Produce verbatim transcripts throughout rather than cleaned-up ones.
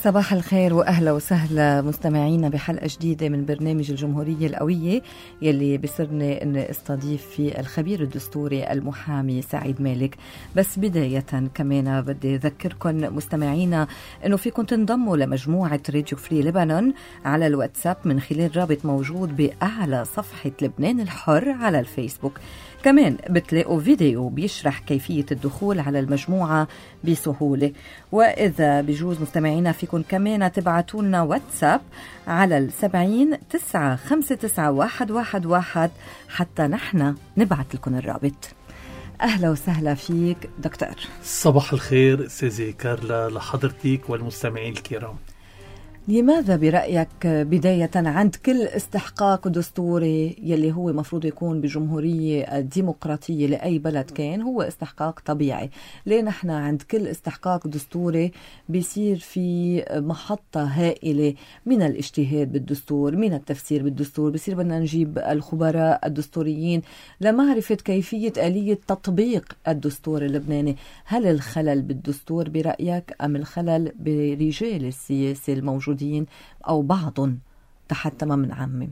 صباح الخير وأهلا وسهلا مستمعينا بحلقة جديدة من برنامج الجمهورية القوية يلي بسرني أن استضيف في الخبير الدستوري المحامي سعيد مالك. بس بداية كمان بدي أذكركم مستمعينا أنه فيكم تنضموا لمجموعة راديو فري لبنان على الواتساب من خلال رابط موجود بأعلى صفحة لبنان الحر على الفيسبوك. كمان بتلاقوا فيديو بيشرح كيفية الدخول على المجموعة بسهولة. وإذا بجوز مستمعينا فيكم كمان تبعتوا لنا واتساب على السبعين تسعة خمسة تسعة واحد واحد واحد حتى نحن نبعت لكم الرابط. أهلا وسهلا فيك دكتور. صباح الخير سيزي كارلا لحضرتك والمستمعين الكرام. لماذا برأيك بداية عند كل استحقاق دستوري يلي هو مفروض يكون بجمهورية ديمقراطية لأي بلد كان هو استحقاق طبيعي، ليه نحن عند كل استحقاق دستوري بيصير في محطة هائلة من الاجتهاد بالدستور، من التفسير بالدستور، بيصير بدنا نجيب الخبراء الدستوريين لمعرفة كيفية آلية تطبيق الدستور اللبناني؟ هل الخلل بالدستور برأيك أم الخلل برجال السياسة الموجودين أو بعض حتى ما منعمم؟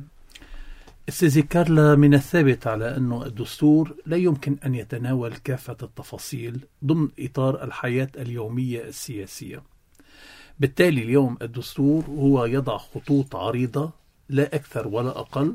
سيزي كارلا، من الثابت على أنه الدستور لا يمكن أن يتناول كافة التفاصيل ضمن إطار الحياة اليومية السياسية. بالتالي اليوم الدستور هو يضع خطوط عريضة لا أكثر ولا أقل،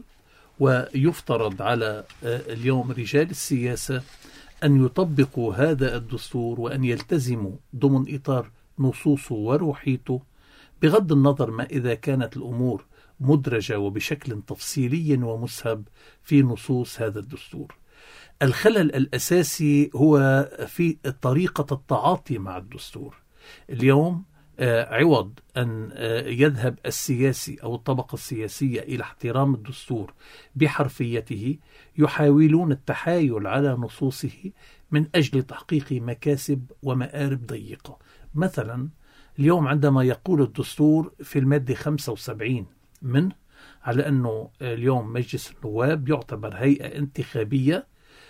ويفترض على اليوم رجال السياسة أن يطبقوا هذا الدستور وأن يلتزموا ضمن إطار نصوصه وروحيته، بغض النظر ما إذا كانت الأمور مدرجة وبشكل تفصيلي ومسهب في نصوص هذا الدستور. الخلل الأساسي هو في طريقة التعاطي مع الدستور. اليوم عوض أن يذهب السياسي أو الطبقة السياسية إلى احترام الدستور بحرفيته، يحاولون التحايل على نصوصه من أجل تحقيق مكاسب ومآرب ضيقة. مثلا اليوم عندما يقول الدستور في المادة خمسة وسبعين منه على أنه اليوم مجلس النواب يعتبر هيئة انتخابية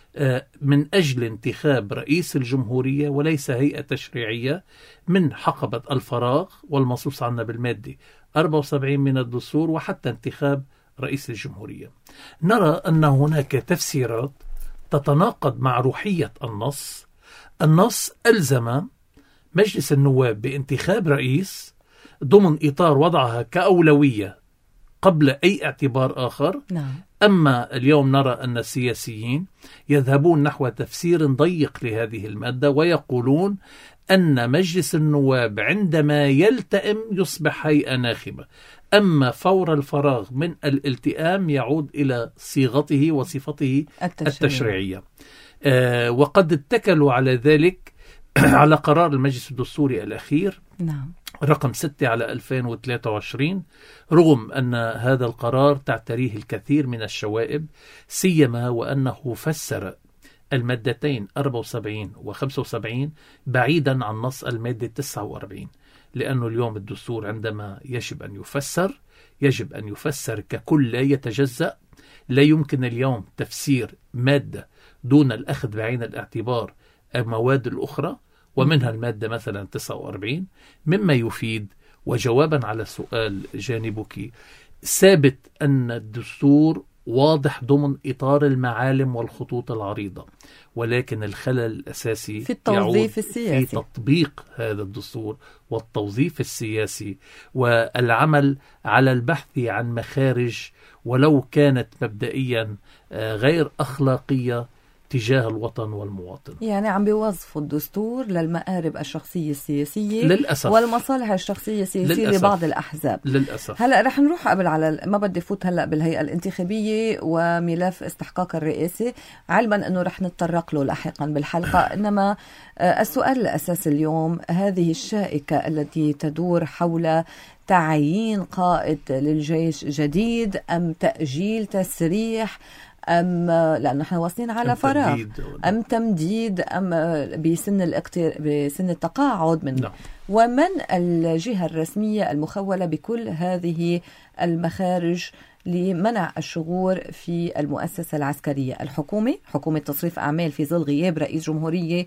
من أجل انتخاب رئيس الجمهورية وليس هيئة تشريعية، من حقبة الفراغ والمنصوص عنها بالمادة أربعة وسبعين من الدستور وحتى انتخاب رئيس الجمهورية. نرى أن هناك تفسيرات تتناقض مع روحية النص. النص ألزم مجلس النواب بانتخاب رئيس ضمن إطار وضعها كأولوية قبل أي اعتبار آخر. نعم. أما اليوم نرى أن السياسيين يذهبون نحو تفسير ضيق لهذه المادة ويقولون أن مجلس النواب عندما يلتئم يصبح هيئة ناخبة، أما فور الفراغ من الالتئام يعود إلى صيغته وصفته التشريعية, التشريعية. آه وقد اتكلوا على ذلك على قرار المجلس الدستوري الأخير نعم. رقم ستة على ألفين وثلاثة وعشرين، رغم أن هذا القرار تعتريه الكثير من الشوائب، سيما وأنه فسر المادتين أربعة وسبعين و خمسة وسبعين بعيدا عن نص المادة تسعة وأربعين، لأنه اليوم الدستور عندما يجب أن يفسر يجب أن يفسر ككل لا يتجزأ. لا يمكن اليوم تفسير مادة دون الأخذ بعين الاعتبار المواد الأخرى، ومنها المادة مثلا تسعة وأربعين، مما يفيد وجوابا على سؤال جانبك ثابت أن الدستور واضح ضمن إطار المعالم والخطوط العريضة، ولكن الخلل الأساسي في التوظيف السياسي، في تطبيق هذا الدستور والتوظيف السياسي والعمل على البحث عن مخارج ولو كانت مبدئيا غير أخلاقية تجاه الوطن والمواطن. يعني عم بيوظفوا الدستور للمآرب الشخصية السياسية للأسف، والمصالح الشخصية السياسية للأسف. لبعض الأحزاب للأسف. هلأ رح نروح قبل على ما بدي فوت هلأ بالهيئة الانتخابية وملف استحقاق الرئاسة، علما أنه رح نتطرق له لاحقا بالحلقة. إنما السؤال الأساسي اليوم هذه الشائكة التي تدور حول تعيين قائد للجيش جديد أم تأجيل تسريح أم لأن نحن واصلين على أم فراغ تمديد أم تمديد أم بسن الاقتر... بسن التقاعد من لا. ومن الجهة الرسمية المخولة بكل هذه المخارج لمنع الشغور في المؤسسة العسكرية؟ الحكومة، حكومة تصريف أعمال في ظل غياب رئيس جمهورية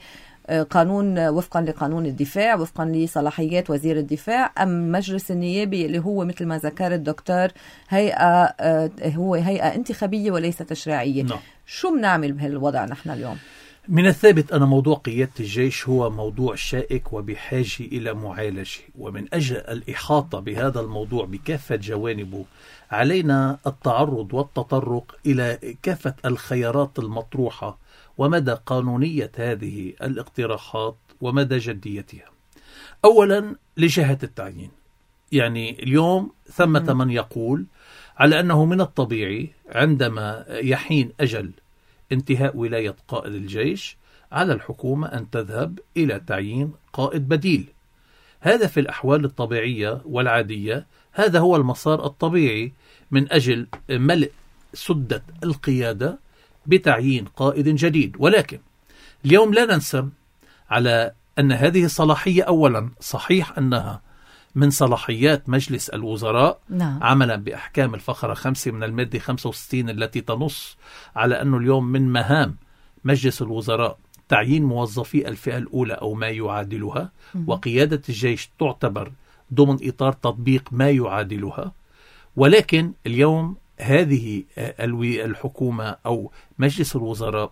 قانون وفقا لقانون الدفاع، وفقا لصلاحيات وزير الدفاع، أم مجلس النيابي اللي هو مثل ما ذكر الدكتور هيئة هو هيئة انتخابية وليس تشريعية؟ no. شو بنعمل بهالوضع نحن اليوم؟ من الثابت أن موضوع قيادة الجيش هو موضوع شائك وبحاجة إلى معالجة، ومن أجل الإحاطة بهذا الموضوع بكافة جوانبه علينا التعرض والتطرق إلى كافة الخيارات المطروحة ومدى قانونية هذه الاقتراحات ومدى جديتها. أولا لجهة التعيين، يعني اليوم ثمة من يقول على أنه من الطبيعي عندما يحين أجل انتهاء ولاية قائد الجيش على الحكومة أن تذهب إلى تعيين قائد بديل. هذا في الأحوال الطبيعية والعادية هذا هو المسار الطبيعي من أجل ملء سدة القيادة بتعيين قائد جديد. ولكن اليوم لا ننسى على أن هذه الصلاحية أولا صحيح أنها من صلاحيات مجلس الوزراء نعم. عملا بأحكام الفقرة خمسة من المادة خمسة وستين التي تنص على أنه اليوم من مهام مجلس الوزراء تعيين موظفي الفئة الأولى أو ما يعادلها، وقيادة الجيش تعتبر ضمن إطار تطبيق ما يعادلها. ولكن اليوم هذه الحكومة أو مجلس الوزراء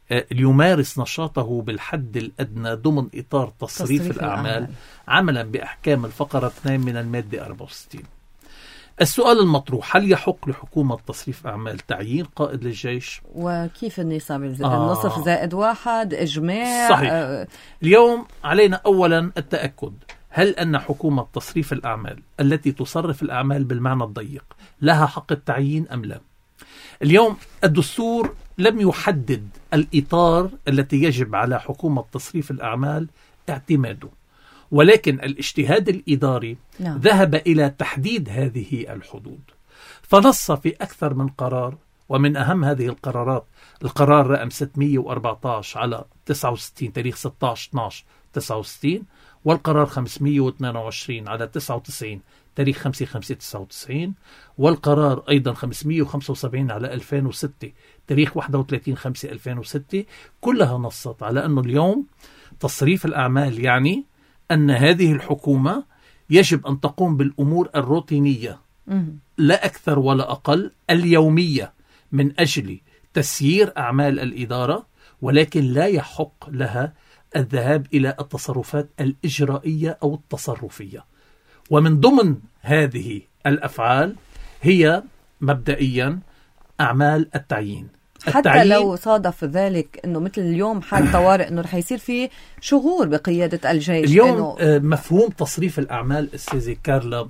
ليمارس نشاطه بالحد الأدنى ضمن إطار تصريف, تصريف الأعمال, الأعمال عملا بأحكام الفقرة اثنين من المادة أربعة وستين. السؤال المطروح: هل يحق لحكومة تصريف أعمال تعيين قائد للجيش؟ وكيف النصاب؟ آه. النصف زائد واحد إجماع؟ صحيح. آه. اليوم علينا أولا التأكد هل أن حكومة تصريف الأعمال التي تصرف الأعمال بالمعنى الضيق لها حق التعيين أم لا؟ اليوم الدستور لم يحدد الإطار التي يجب على حكومة تصريف الأعمال اعتماده، ولكن الاجتهاد الإداري نعم. ذهب إلى تحديد هذه الحدود، فنص في أكثر من قرار، ومن أهم هذه القرارات القرار رقم ستمئة وأربعة عشر على تسعة وستين تاريخ ستة عشر اثني عشر تسعة وستين، والقرار خمسمئة واثنين وعشرين على تسعة وتسعين تاريخ خمسة خمسة تسعة وتسعين، والقرار أيضا خمسمئة وخمسة وسبعين على ألفين وستة تاريخ واحد وثلاثين خمسة ألفين وستة، كلها نصت على أنه اليوم تصريف الأعمال يعني أن هذه الحكومة يجب أن تقوم بالأمور الروتينية لا أكثر ولا أقل اليومية من أجل تسيير أعمال الإدارة، ولكن لا يحق لها الذهاب إلى التصرفات الإجرائية أو التصرفية. ومن ضمن هذه الأفعال هي مبدئيا أعمال التعيين. حتى التعيين لو صادف ذلك أنه مثل اليوم حال طوارئ أنه رح يصير فيه شغور بقيادة الجيش. اليوم إنه مفهوم تصريف الأعمال أستاذة كارلا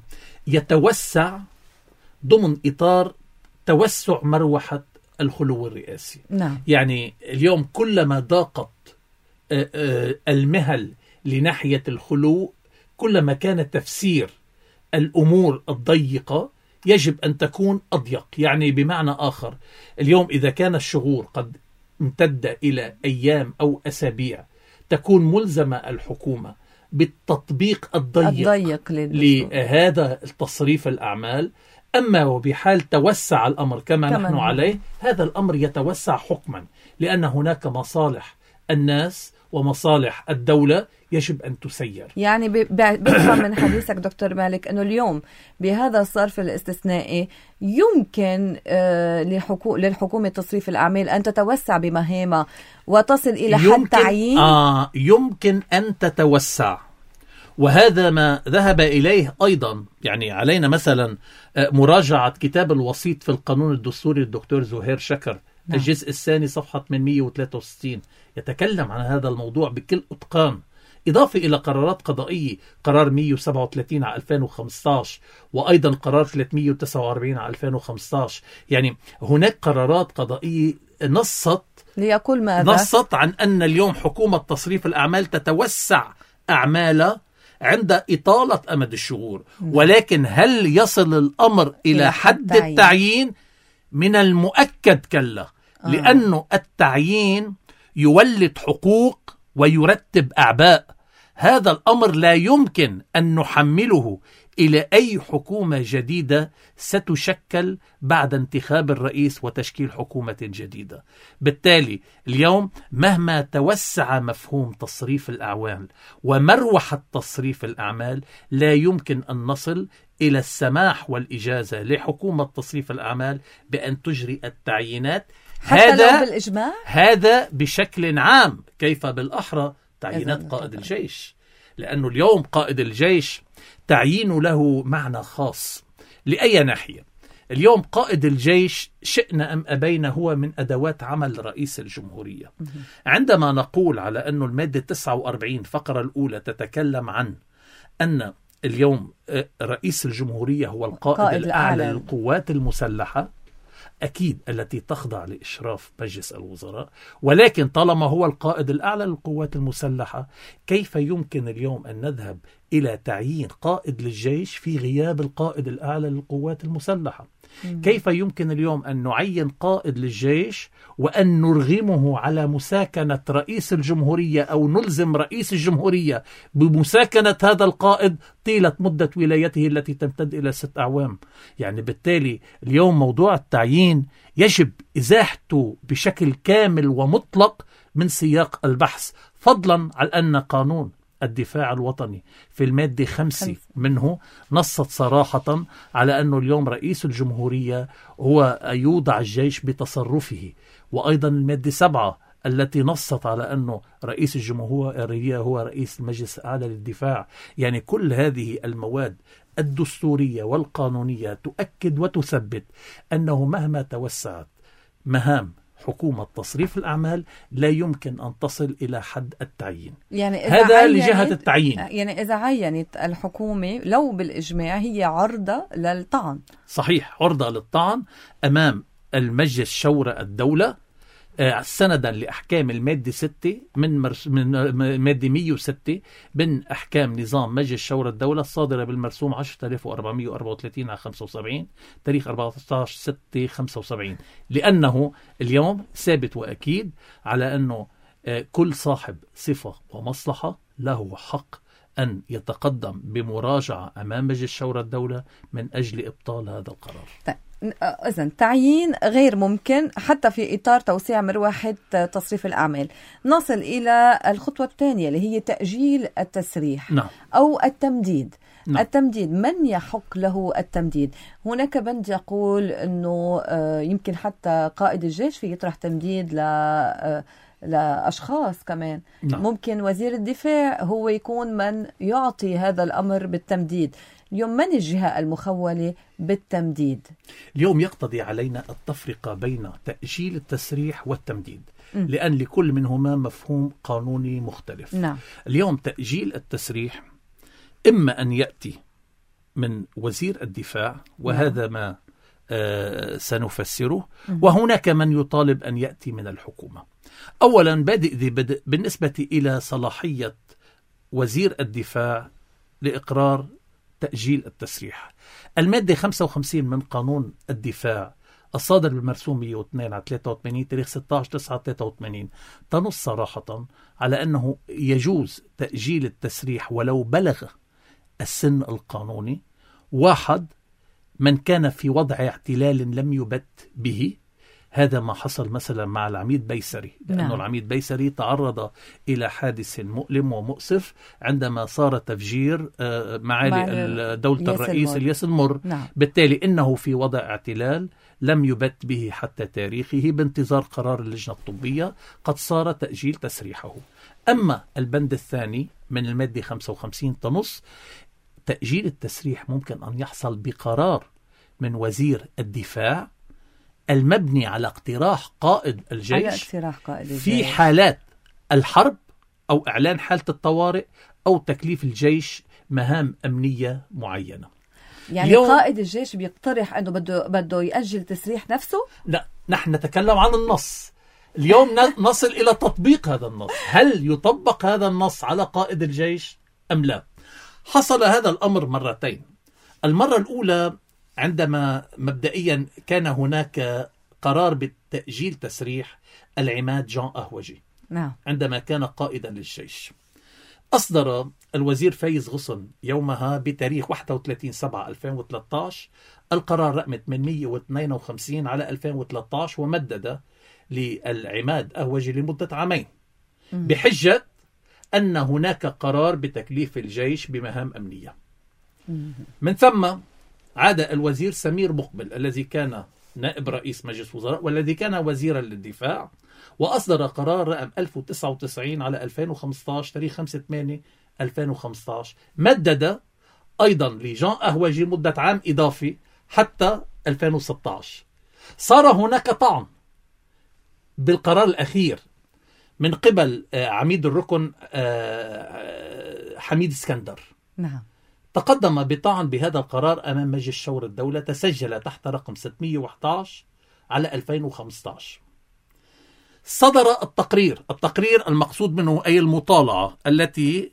يتوسع ضمن إطار توسع مروحة الخلو الرئاسي. نعم. يعني اليوم كلما ضاقت المهل لناحية الخلو كلما كان تفسير الأمور الضيقة يجب أن تكون أضيق. يعني بمعنى آخر اليوم إذا كان الشغور قد امتد إلى أيام أو أسابيع تكون ملزمة الحكومة بالتطبيق الضيق, الضيق لهذا التصريف الأعمال. أما وبحال توسع الأمر كما نحن عليه هذا الأمر يتوسع حكما، لأن هناك مصالح الناس ومصالح الدولة يجب أن تسير. يعني بفهم من حديثك دكتور مالك أنه اليوم بهذا الصرف الاستثنائي يمكن آه للحكومة تصريف الأعمال أن تتوسع بمهامها وتصل إلى حد تعيين. آه يمكن أن تتوسع، وهذا ما ذهب إليه أيضا. يعني علينا مثلا مراجعة كتاب الوسيط في القانون الدستوري للدكتور زهير شكر، نعم. الجزء الثاني صفحة ثمانمئة وثلاثة وستين يتكلم عن هذا الموضوع بكل إتقان، إضافة إلى قرارات قضائية، قرار مئة وسبعة وثلاثين على ألفين وخمسة عشر وأيضا قرار ثلاثمئة وتسعة وأربعين على ألفين وخمسة عشر. يعني هناك قرارات قضائية نصت ليقول ماذا؟ نصت عن أن اليوم حكومة تصريف الأعمال تتوسع أعمالها عند إطالة أمد الشغور، ولكن هل يصل الأمر إلى حد التعيين؟ من المؤكد كلا، آه. لأنه التعيين يولد حقوق ويرتب أعباء. هذا الأمر لا يمكن أن نحمله إلى أي حكومة جديدة ستشكل بعد انتخاب الرئيس وتشكيل حكومة جديدة. بالتالي اليوم مهما توسع مفهوم تصريف الأعمال ومروحة تصريف الأعمال لا يمكن أن نصل إلى السماح والإجازة لحكومة تصريف الأعمال بأن تجري التعيينات حتى هذا لو بالإجماع؟ هذا بشكل عام. كيف بالأحرى تعيينات قائد الجيش؟ لأنه اليوم قائد الجيش تعيين له معنى خاص. لأي ناحية؟ اليوم قائد الجيش شئنا أم أبينا هو من أدوات عمل رئيس الجمهورية. عندما نقول على أنه المادة تسعة وأربعين فقرة الأولى تتكلم عن أن اليوم رئيس الجمهورية هو القائد الأعلى للقوات المسلحة، أكيد التي تخضع لإشراف مجلس الوزراء، ولكن طالما هو القائد الأعلى للقوات المسلحة كيف يمكن اليوم أن نذهب إلى تعيين قائد للجيش في غياب القائد الأعلى للقوات المسلحة؟ كيف يمكن اليوم أن نعين قائد للجيش وأن نرغمه على مساكنة رئيس الجمهورية أو نلزم رئيس الجمهورية بمساكنة هذا القائد طيلة مدة ولايته التي تمتد إلى ست أعوام؟ يعني بالتالي اليوم موضوع التعيين يجب إزاحته بشكل كامل ومطلق من سياق البحث، فضلا عن أن قانون الدفاع الوطني في المادة خمسة منه نصت صراحة على أنه اليوم رئيس الجمهورية هو يوضع الجيش بتصرفه، وأيضا المادة سبعة التي نصت على أنه رئيس الجمهورية هو رئيس المجلس الأعلى للدفاع. يعني كل هذه المواد الدستورية والقانونية تؤكد وتثبت أنه مهما توسعت مهام حكومة تصريف الأعمال لا يمكن أن تصل إلى حد التعيين. يعني هذا لجهة التعيين. يعني إذا عينت الحكومة لو بالإجماع هي عرضة للطعن. صحيح، عرضة للطعن أمام المجلس شورى الدولة سندا لأحكام المادة ستة من مرس من مادة مئة وستة من أحكام نظام مجلس شورى الدولة الصادرة بالمرسوم عشرة آلاف وأربعمئة وأربعة وثلاثين على خمسة وسبعين تاريخ أربعة عشر ستة خمسة وسبعين، لأنه اليوم ثابت وأكيد على أنه كل صاحب صفة ومصلحة له حق أن يتقدم بمراجعة أمام مجلس شورى الدولة من أجل إبطال هذا القرار. طيب. إذن تعيين غير ممكن حتى في إطار توسيع مروحة تصريف الأعمال. نصل إلى الخطوة الثانية اللي هي تأجيل التسريح. نعم. أو التمديد. نعم. التمديد من يحق له التمديد؟ هناك بند يقول أنه يمكن حتى قائد الجيش في يطرح تمديد ل لأشخاص كمان. نعم. ممكن وزير الدفاع هو يكون من يعطي هذا الأمر بالتمديد. اليوم من الجهة المخولة بالتمديد؟ اليوم يقتضي علينا التفرقة بين تأجيل التسريح والتمديد، م. لأن لكل منهما مفهوم قانوني مختلف. نعم. اليوم تأجيل التسريح إما أن يأتي من وزير الدفاع، وهذا نعم. ما آه سنفسره، م. وهناك من يطالب أن يأتي من الحكومة. أولا بادئ ذي بدء بالنسبة إلى صلاحية وزير الدفاع لإقرار تأجيل التسريح. المادة خمسة وخمسين من قانون الدفاع الصادر بالمرسوم مئة واثنين على ثلاثة وثمانين تاريخ ستة عشر تسعة ثلاثة وثمانين تنص صراحة على أنه يجوز تأجيل التسريح ولو بلغ السن القانوني واحد من كان في وضع اعتلال لم يبت به. هذا ما حصل مثلا مع العميد بيسري، لأنه نعم. العميد بيسري تعرض إلى حادث مؤلم ومؤسف عندما صار تفجير معالي دولة الرئيس الياس المر. نعم. بالتالي إنه في وضع اعتلال لم يبت به حتى تاريخه بانتظار قرار اللجنة الطبية، قد صار تأجيل تسريحه. أما البند الثاني من المادة خمسة وخمسين تنص تأجيل التسريح ممكن أن يحصل بقرار من وزير الدفاع المبني على اقتراح قائد الجيش, على اقتراح قائد الجيش في حالات الحرب أو إعلان حالة الطوارئ أو تكليف الجيش مهام أمنية معينة. يعني قائد الجيش بيقترح أنه بده بده يأجل تسريح نفسه؟ لا، نحن نتكلم عن النص اليوم. نصل إلى تطبيق هذا النص. هل يطبق هذا النص على قائد الجيش أم لا؟ حصل هذا الأمر مرتين. المرة الأولى عندما مبدئيا كان هناك قرار بالتأجيل تسريح العماد جان أهوجي. نعم. عندما كان قائدا للجيش. أصدر الوزير فايز غصن يومها بتاريخ واحد وثلاثين سبعة ألفين وثلاثة عشر القرار رقم ثمانمئة واثنين وخمسين على ألفين وثلاثة عشر، ومدد للعماد أهوجي لمدة عامين بحجة أن هناك قرار بتكليف الجيش بمهام أمنية. من ثم عاد الوزير سمير مقبل الذي كان نائب رئيس مجلس وزراء والذي كان وزيرا للدفاع، وأصدر قرار رقم ألف وتسعة وتسعين على ألفين وخمسة عشر تاريخ خمسة ثمانية ألفين وخمسة عشر، مدد أيضا لجان أهوجي مدة عام إضافي حتى ألفين وستة عشر. صار هناك طعن بالقرار الأخير من قبل عميد الركن حميد اسكندر. نعم. تقدم بطعن بهذا القرار أمام مجلس شورى الدولة، تسجل تحت رقم ستمئة وأحد عشر على ألفين وخمسة عشر. صدر التقرير التقرير المقصود منه أي المطالعة التي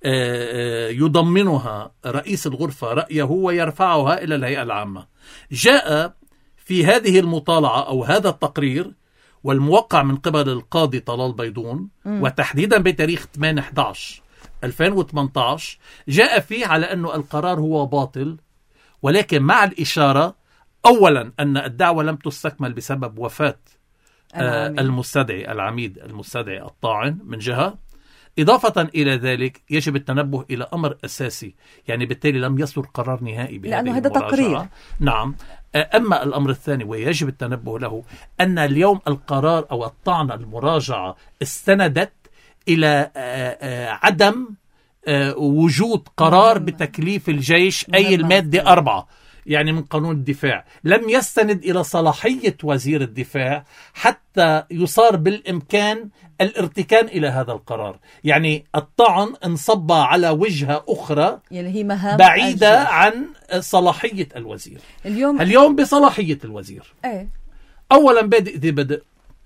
يضمنها رئيس الغرفة رأيه ويرفعها إلى الهيئة العامة. جاء في هذه المطالعة أو هذا التقرير والموقع من قبل القاضي طلال بيضون م. وتحديدا بتاريخ ثمانية أحد عشر ألفين وثمانية عشر، جاء فيه على أنه القرار هو باطل، ولكن مع الإشارة أولا أن الدعوة لم تستكمل بسبب وفاة العميد. المستدعي العميد المستدعي الطاعن من جهة، إضافة إلى ذلك يجب التنبه إلى أمر أساسي، يعني بالتالي لم يصدر قرار نهائي بهذه لأنه هذا تقرير. نعم. أما الأمر الثاني ويجب التنبه له أن اليوم القرار أو الطعن المراجعة استندت إلى عدم وجود قرار بتكليف الجيش أي المادة أربعة يعني من قانون الدفاع، لم يستند إلى صلاحية وزير الدفاع حتى يصار بالإمكان الارتكان إلى هذا القرار. يعني الطعن انصب على وجهة أخرى يعني هي بعيدة الجيش. عن صلاحية الوزير. اليوم اليوم بصلاحية الوزير. أيه؟ أولا بادئ ذي بدء،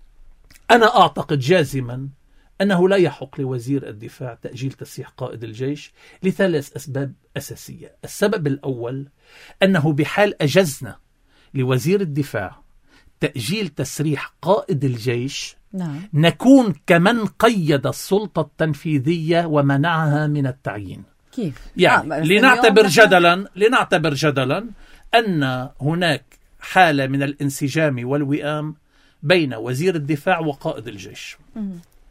أنا أعتقد جازما أنه لا يحق لوزير الدفاع تأجيل تسريح قائد الجيش لثلاث أسباب أساسية. السبب الأول أنه بحال أجزنا لوزير الدفاع تأجيل تسريح قائد الجيش نعم. نكون كمن قيد السلطة التنفيذية ومنعها من التعيين. كيف؟ يعني آه لنعتبر جدلا لنعتبر جدلا أن هناك حالة من الانسجام والوئام بين وزير الدفاع وقائد الجيش. م-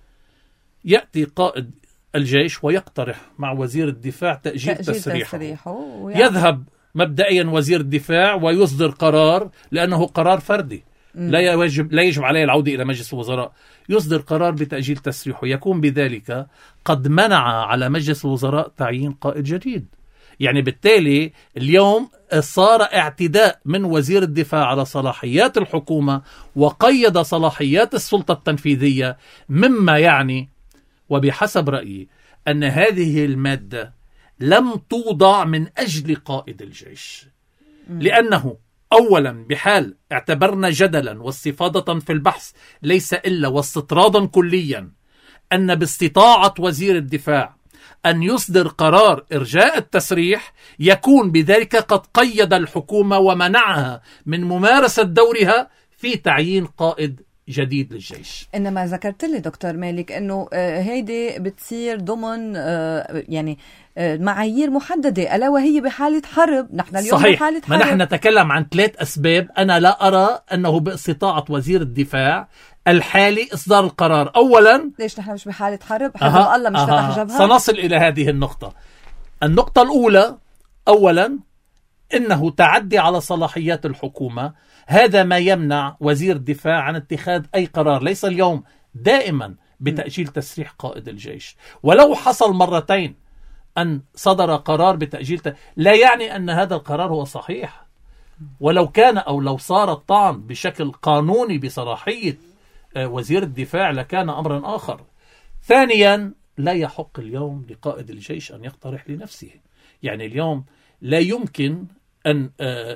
يأتي قائد الجيش ويقترح مع وزير الدفاع تأجيل, تأجيل تسريحه, تسريحه يذهب مبدئيا وزير الدفاع ويصدر قرار لأنه قرار فردي م. لا يجب لا يجب عليه العودة إلى مجلس الوزراء، يصدر قرار بتأجيل تسريحه، يكون بذلك قد منع على مجلس الوزراء تعيين قائد جديد. يعني بالتالي اليوم صار اعتداء من وزير الدفاع على صلاحيات الحكومة وقيد صلاحيات السلطة التنفيذية، مما يعني وبحسب رأيي أن هذه المادة لم توضع من أجل قائد الجيش، لأنه أولا بحال اعتبرنا جدلا واستفاضة في البحث ليس إلا واستطرادا كليا أن باستطاعة وزير الدفاع أن يصدر قرار إرجاء التسريح، يكون بذلك قد قيد الحكومة ومنعها من ممارسة دورها في تعيين قائد جديد للجيش. إنما ذكرت لي دكتور مالك أنه هيدي بتصير ضمن يعني معايير محددة، ألا وهي بحالة حرب. نحن اليوم صحيح. بحالة حرب. ما نحن نتكلم عن ثلاث أسباب. أنا لا أرى أنه باستطاعة وزير الدفاع الحالي إصدار القرار. أولا ليش نحن مش بحالة حرب؟ حزب أه الله مش أه فتح جبهة. سنصل إلى هذه النقطة. النقطة الأولى، أولا إنه تعدي على صلاحيات الحكومة، هذا ما يمنع وزير الدفاع عن اتخاذ أي قرار، ليس اليوم دائما بتأجيل تسريح قائد الجيش. ولو حصل مرتين أن صدر قرار بتأجيل ت... لا يعني أن هذا القرار هو صحيح، ولو كان أو لو صار الطعن بشكل قانوني بصلاحية وزير الدفاع لكان أمرا آخر. ثانيا، لا يحق اليوم لقائد الجيش أن يقترح لنفسه. يعني اليوم لا يمكن أن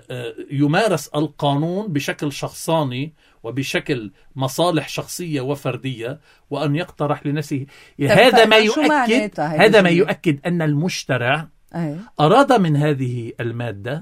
يمارس القانون بشكل شخصاني وبشكل مصالح شخصية وفردية وأن يقترح لنفسه. هذا ما يؤكد هذا ما يؤكد أن المشترع أراد من هذه المادة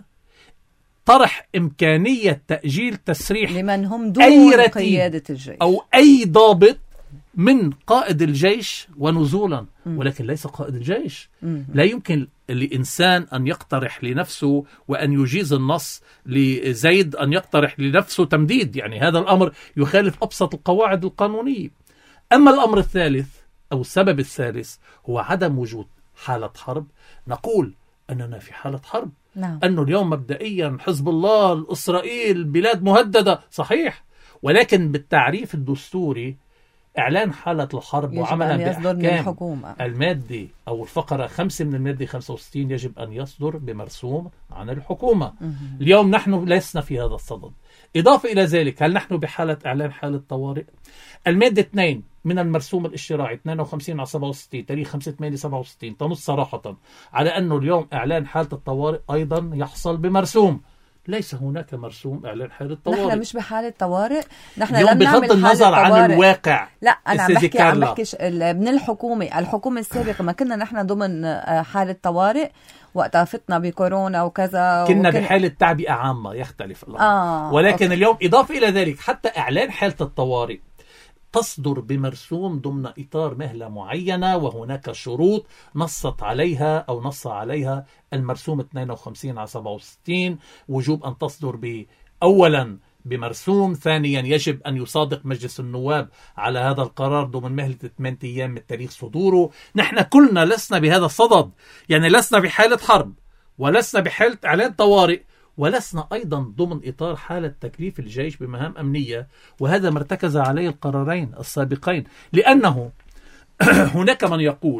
طرح إمكانية تأجيل تسريح لمن هم دون قيادة الجيش أو أي ضابط من قائد الجيش ونزولا، ولكن ليس قائد الجيش. لا يمكن لإنسان أن يقترح لنفسه وأن يجيز النص لزيد أن يقترح لنفسه تمديد، يعني هذا الأمر يخالف أبسط القواعد القانونية. أما الأمر الثالث أو السبب الثالث هو عدم وجود حالة حرب. نقول أننا في حالة حرب. نعم. أنه اليوم مبدئيا حزب الله، إسرائيل، بلاد مهددة، صحيح، ولكن بالتعريف الدستوري إعلان حالة الحرب وعملا بأحكام المادة أو الفقرة خمسة من المادة خمسة وستين يجب أن يصدر بمرسوم عن الحكومة. م- اليوم نحن لسنا في هذا الصدد. إضافة إلى ذلك، هل نحن بحالة إعلان حالة طوارئ؟ المادة اثنين من المرسوم الاشتراعي اثنين وخمسين على سبعة وستين تاريخ خمسة ثمانية سبعة وستين تنص صراحة على أنه اليوم إعلان حالة الطوارئ أيضا يحصل بمرسوم. ليس هناك مرسوم إعلان حالة طوارئ. نحن مش بحالة طوارئ، نحن اليوم لم نعمل بغض النظر عن الواقع. لا أنا عم بحكي عم بحكي من الحكومة الحكومة السابقة ما كنا نحن ضمن حالة طوارئ وقتها فتنا بكورونا وكذا، كنا وكن... بحالة تعبئة عامة، يختلف الأمر. آه، ولكن أوكي. اليوم إضافة إلى ذلك حتى إعلان حالة الطوارئ تصدر بمرسوم ضمن إطار مهلة معينة، وهناك شروط نصت عليها أو نص عليها المرسوم اثنين وخمسين على سبعة وستين. وجوب أن تصدر ب أولا بمرسوم، ثانيا يجب أن يصادق مجلس النواب على هذا القرار ضمن مهلة ثمانية أيام من تاريخ صدوره. نحن كلنا لسنا بهذا الصدد، يعني لسنا بحالة حرب ولسنا بحالة إعلان طوارئ، ولسنا أيضا ضمن إطار حالة تكليف الجيش بمهام أمنية، وهذا ما ارتكز عليه القرارين السابقين. لأنه هناك من يقول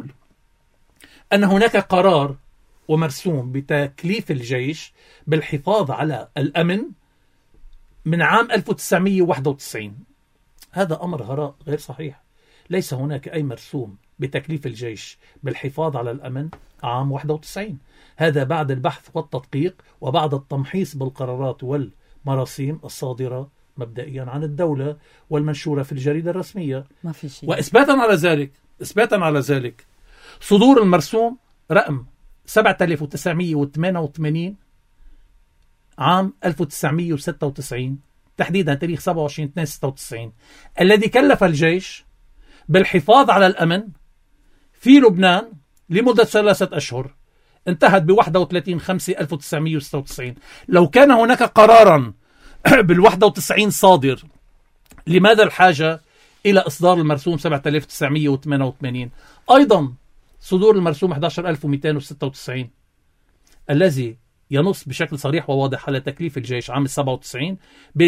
أن هناك قرار ومرسوم بتكليف الجيش بالحفاظ على الأمن من عام ألف وتسعمائة وواحد وتسعين. هذا أمر هراء غير صحيح. ليس هناك أي مرسوم بتكليف الجيش بالحفاظ على الأمن عام واحد وتسعين. هذا بعد البحث والتدقيق وبعد التمحيص بالقرارات والمراسيم الصادرة مبدئيا عن الدولة والمنشورة في الجريدة الرسمية. ما في شيء. وإثباتا على ذلك إثباتا على ذلك صدور المرسوم رقم سبعة آلاف وتسعمائة وثمانية وثمانين عام ألف وتسعمائة وستة وتسعين، تحديدا تاريخ سبعة وعشرين اثنين ستة وتسعين، الذي كلف الجيش بالحفاظ على الأمن في لبنان لمدة ثلاثة أشهر انتهت ب واحد وثلاثين خمسة ألف وتسعمائة وستة وتسعين. لو كان هناك قرارا بال واحد وتسعين صادر، لماذا الحاجة إلى إصدار المرسوم سبعة آلاف وتسعمائة وثمانية وثمانين؟ أيضا صدور المرسوم أحد عشر ألف ومئتين وستة وتسعين الذي ينص بشكل صريح وواضح على تكليف الجيش عام سبعة وتسعين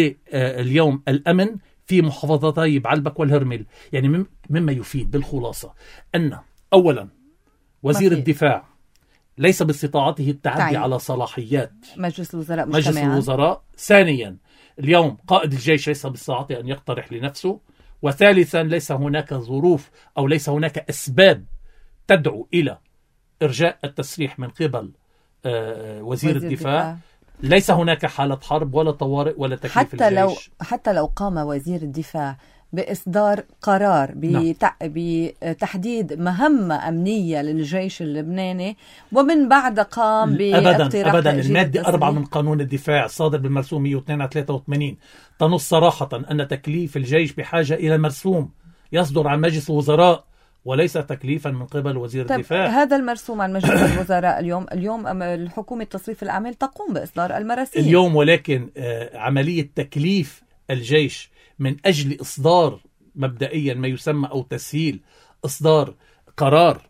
باليوم الأمن في محافظتي بعلبك والهرمل. يعني مما يفيد بالخلاصة أن أولا وزير الدفاع ليس باستطاعته التعدي تعيب. على صلاحيات مجلس الوزراء مجلس الوزراء. ثانيا اليوم قائد الجيش ليس باستطاعته أن يقترح لنفسه. وثالثا ليس هناك ظروف أو ليس هناك أسباب تدعو إلى إرجاء التسريح من قبل آه وزير, وزير الدفاع. الدفاع. ليس هناك حالة حرب ولا طوارئ ولا تكليف حتى الجيش. لو حتى لو قام وزير الدفاع بإصدار قرار بتع... بتحديد مهمة أمنية للجيش اللبناني ومن بعد قام باقتراح أبدا أبدا المادة أربعة من قانون الدفاع الصادر بالمرسوم مئة واثنين على ثلاثة وثمانين تنص صراحة أن تكليف الجيش بحاجة إلى مرسوم يصدر عن مجلس الوزراء وليس تكليفا من قبل وزير طيب الدفاع. هذا المرسوم عن مجلس الوزراء اليوم اليوم الحكومة تصريف الأعمال تقوم بإصدار المراسيم اليوم، ولكن آه عملية تكليف الجيش من أجل إصدار مبدئيا ما يسمى أو تسهيل إصدار قرار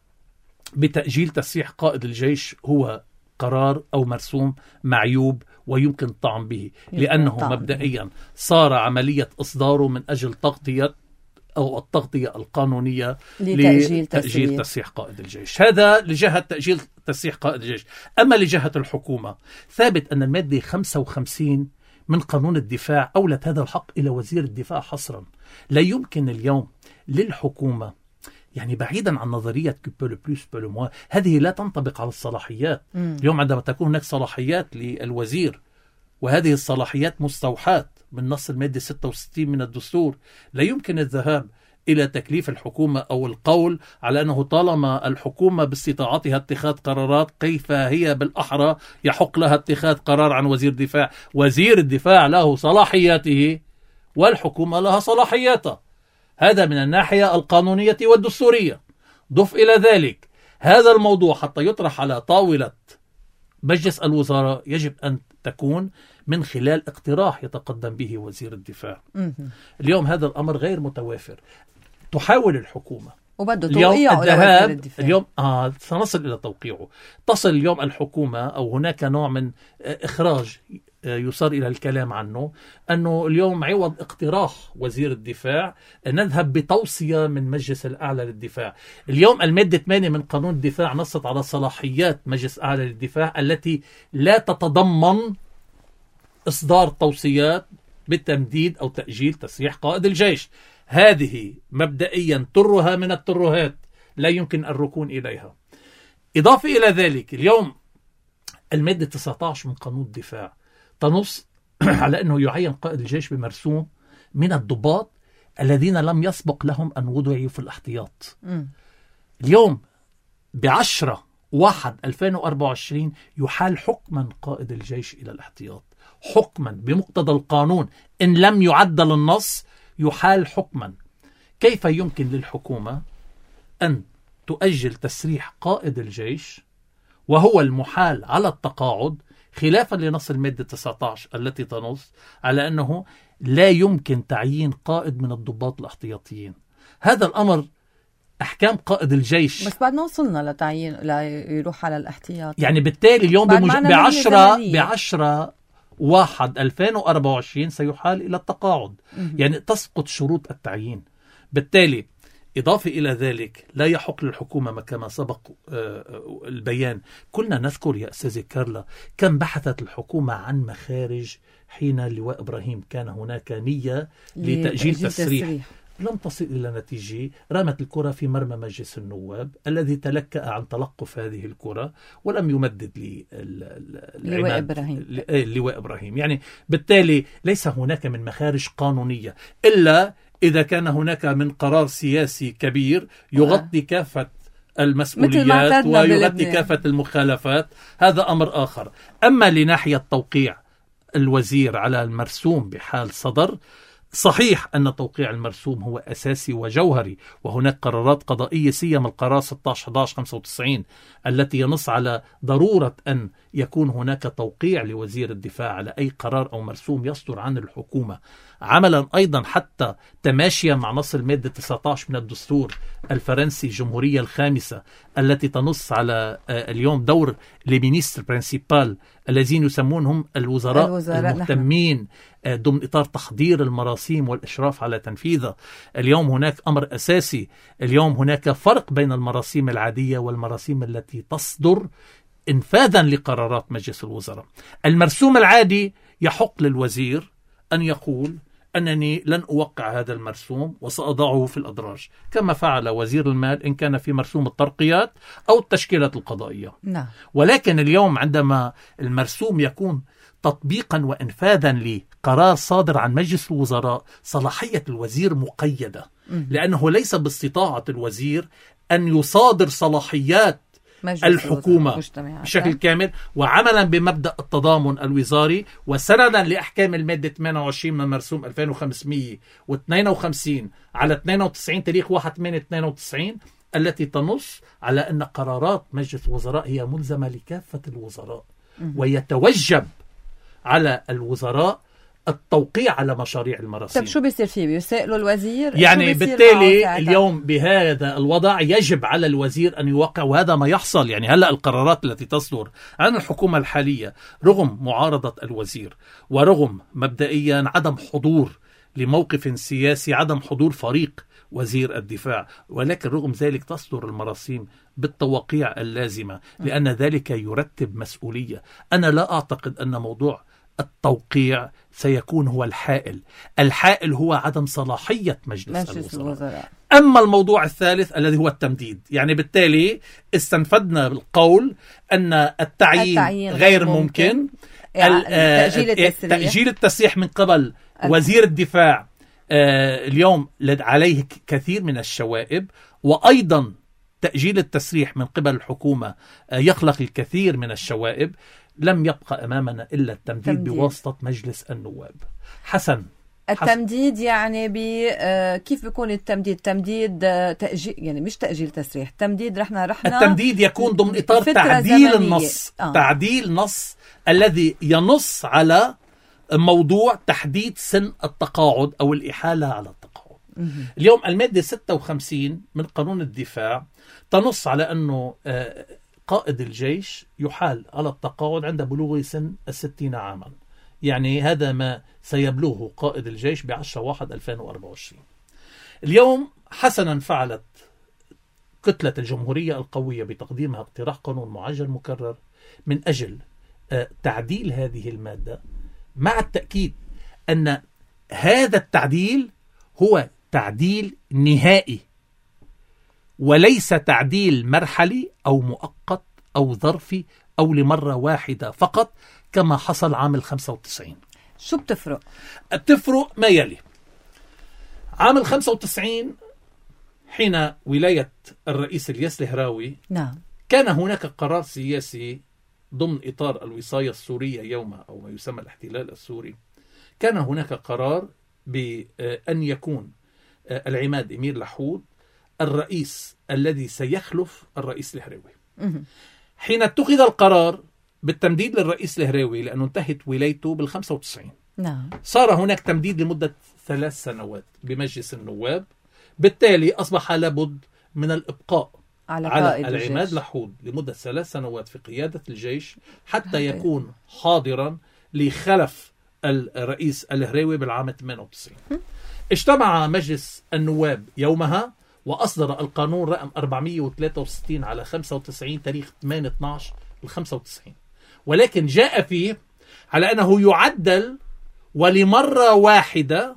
بتأجيل تسريح قائد الجيش هو قرار أو مرسوم معيوب ويمكن الطعن به، لأنه طعن. مبدئيا صار عملية إصداره من أجل تغطية أو التغطية القانونية لتأجيل تسريح. تسريح قائد الجيش. هذا لجهة تأجيل تسريح قائد الجيش. أما لجهة الحكومة ثابت أن المادة خمسة وخمسين من قانون الدفاع أولت هذا الحق إلى وزير الدفاع حصرا. لا يمكن اليوم للحكومة، يعني بعيدا عن نظرية كبولو بلوس بولو موا، هذه لا تنطبق على الصلاحيات. م. اليوم عندما تكون هناك صلاحيات للوزير وهذه الصلاحيات مستوحاة من نص المادة ستة وستين من الدستور، لا يمكن الذهاب إلى تكليف الحكومة أو القول على أنه طالما الحكومة باستطاعتها اتخاذ قرارات كيف هي بالأحرى يحق لها اتخاذ قرار عن وزير الدفاع. وزير الدفاع له صلاحياته والحكومة لها صلاحياتها. هذا من الناحية القانونية والدستورية. ضف إلى ذلك هذا الموضوع حتى يطرح على طاولة مجلس الوزراء يجب أن تكون من خلال اقتراح يتقدم به وزير الدفاع. اليوم هذا الأمر غير متوافر. تحاول الحكومة وبده توقيعه لوزير الدفاع. اليوم آه سنصل إلى توقيعه. تصل اليوم الحكومة أو هناك نوع من إخراج يصار إلى الكلام عنه أنه اليوم عوض اقتراح وزير الدفاع نذهب بتوصية من مجلس الأعلى للدفاع. اليوم المادة ثمانية من قانون الدفاع نصت على صلاحيات مجلس الأعلى للدفاع التي لا تتضمن إصدار توصيات بالتمديد أو تأجيل تسريح قائد الجيش. هذه مبدئيا ترها من الترهات لا يمكن الركون إليها. إضافة إلى ذلك اليوم المادة تسعة عشر من قانون الدفاع تنص على أنه يعين قائد الجيش بمرسوم من الضباط الذين لم يسبق لهم أن وضعوا في الاحتياط. م. اليوم بعشرة واحد ألفين وأربعة وعشرين يحال حكما قائد الجيش إلى الاحتياط، حكما بمقتضى القانون إن لم يعدل النص يحال حكما. كيف يمكن للحكومة أن تؤجل تسريح قائد الجيش وهو المحال على التقاعد خلافا لنص المادة تسعة عشر التي تنص على أنه لا يمكن تعيين قائد من الضباط الاحتياطيين؟ هذا الأمر أحكام قائد الجيش. بس بعد ما وصلنا لتعيين لا يروح على الاحتياط، يعني بالتالي اليوم بمج... بعشرة بعشرة واحد ألفين وأربعة وعشرين سيحال إلى التقاعد. م- يعني تسقط شروط التعيين. بالتالي إضافة إلى ذلك لا يحق للحكومة كما سبق البيان. كنا نذكر يا أستاذة كارلا كم بحثت الحكومة عن مخارج حين اللواء إبراهيم كان هناك نية لتأجيل تسريح. لم تصل إلى نتيجة. رمت الكرة في مرمى مجلس النواب الذي تلكأ عن تلقف هذه الكرة ولم يمدد للواء إبراهيم. اللواء إبراهيم. يعني بالتالي ليس هناك من مخارج قانونية إلا إذا كان هناك من قرار سياسي كبير يغطي كافة المسؤوليات ويغطي كافة المخالفات. هذا أمر آخر. أما لناحية توقيع الوزير على المرسوم بحال صدر، صحيح أن توقيع المرسوم هو أساسي وجوهري، وهناك قرارات قضائية سيما القرار ستة عشر أحد عشر خمسة وتسعين التي ينص على ضرورة أن يكون هناك توقيع لوزير الدفاع على أي قرار أو مرسوم يصدر عن الحكومة، عملا أيضا حتى تماشيا مع نص المادة تسعة عشر من الدستور الفرنسي الجمهورية الخامسة التي تنص على اليوم دور لمينيستر برينسيبال الذين يسمونهم الوزراء, الوزراء المهتمين نحن. ضمن إطار تحضير المراسيم والإشراف على تنفيذها. اليوم هناك أمر أساسي. اليوم هناك فرق بين المراسيم العادية والمراسيم التي تصدر انفاذا لقرارات مجلس الوزراء. المرسوم العادي يحق للوزير أن يقول أنني لن أوقع هذا المرسوم وسأضعه في الأدراج، كما فعل وزير المال إن كان في مرسوم الترقيات أو التشكيلات القضائية. نعم. ولكن اليوم عندما المرسوم يكون تطبيقا وإنفاذا لقرار صادر عن مجلس الوزراء، صلاحية الوزير مقيدة، لأنه ليس باستطاعة الوزير أن يصادر صلاحيات الحكومة بشكل كامل، وعملا بمبدأ التضامن الوزاري وسندا لأحكام المادة ثمانية وعشرين من مرسوم ألفين وخمسمئة واثنين وخمسين على اثنين وتسعين تاريخ واحد ثمانية اثنين وتسعين التي تنص على أن قرارات مجلس الوزراء هي ملزمة لكافة الوزراء، ويتوجب على الوزراء التوقيع على مشاريع المراسيم. طب شو بيصير فيه؟ بيسألوا الوزير؟ يعني بالتالي اليوم بهذا الوضع يجب على الوزير أن يوقع، وهذا ما يحصل. يعني هلأ القرارات التي تصدر عن الحكومة الحالية رغم معارضة الوزير ورغم مبدئيا عدم حضور لموقف سياسي، عدم حضور فريق وزير الدفاع، ولكن رغم ذلك تصدر المراسيم بالتوقيع اللازمة، لأن ذلك يرتب مسؤولية. أنا لا أعتقد أن موضوع التوقيع سيكون هو الحائل. الحائل هو عدم صلاحية مجلس, مجلس الوزراء. أما الموضوع الثالث الذي هو التمديد، يعني بالتالي استنفدنا بالقول أن التعيين, التعيين غير ممكن, ممكن. يعني تأجيل التسريح. تأجيل التسريح من قبل وزير الدفاع اليوم عليه كثير من الشوائب، وأيضا تأجيل التسريح من قبل الحكومة يخلق الكثير من الشوائب. لم يبقى أمامنا إلا التمديد تمديد. بواسطة مجلس النواب. حسن، التمديد يعني بي آه كيف بيكون التمديد؟ تمديد آه تأجيل، يعني مش تأجيل تسريح، تمديد رحنا رحنا التمديد يكون ضمن إطار تعديل زمنية. النص آه. تعديل نص الذي ينص على موضوع تحديد سن التقاعد أو الإحالة على التقاعد. م- اليوم المادة ستة وخمسين من قانون الدفاع تنص على أنه آه قائد الجيش يحال على التقاعد عند بلوغ سن الستين عاما. يعني هذا ما سيبلغه قائد الجيش بعشرة واحد ألفين وأربعة وعشرين. اليوم حسنا فعلت كتلة الجمهورية القوية بتقديمها اقتراح قانون معجل مكرر من أجل تعديل هذه المادة، مع التأكيد أن هذا التعديل هو تعديل نهائي وليس تعديل مرحلي أو مؤقت أو ظرفي أو لمرة واحدة فقط كما حصل عام الخمسة وتسعين. شو بتفرق؟ بتفرق ما يلي. عام الخمسة وتسعين حين ولاية الرئيس الياس الهراوي نعم. كان هناك قرار سياسي ضمن إطار الوصاية السورية يومها أو ما يسمى الاحتلال السوري. كان هناك قرار بأن يكون العماد أمير لحود الرئيس الذي سيخلف الرئيس الهراوي. حين اتخذ القرار بالتمديد للرئيس الهراوي لأنه انتهت ولايته بالخمسة وتسعين نعم. صار هناك تمديد لمدة ثلاث سنوات بمجلس النواب، بالتالي أصبح لابد من الإبقاء على, على العماد لحود لمدة ثلاث سنوات في قيادة الجيش حتى يكون حاضرا لخلف الرئيس الهراوي بالعام ثمانية وتسعين. اجتمع مجلس النواب يومها وأصدر القانون رقم أربعمئة وثلاثة وستين على خمسة وتسعين تاريخ ثمانية اثني عشر خمسة وتسعين، ولكن جاء فيه على أنه يعدل ولمرة واحدة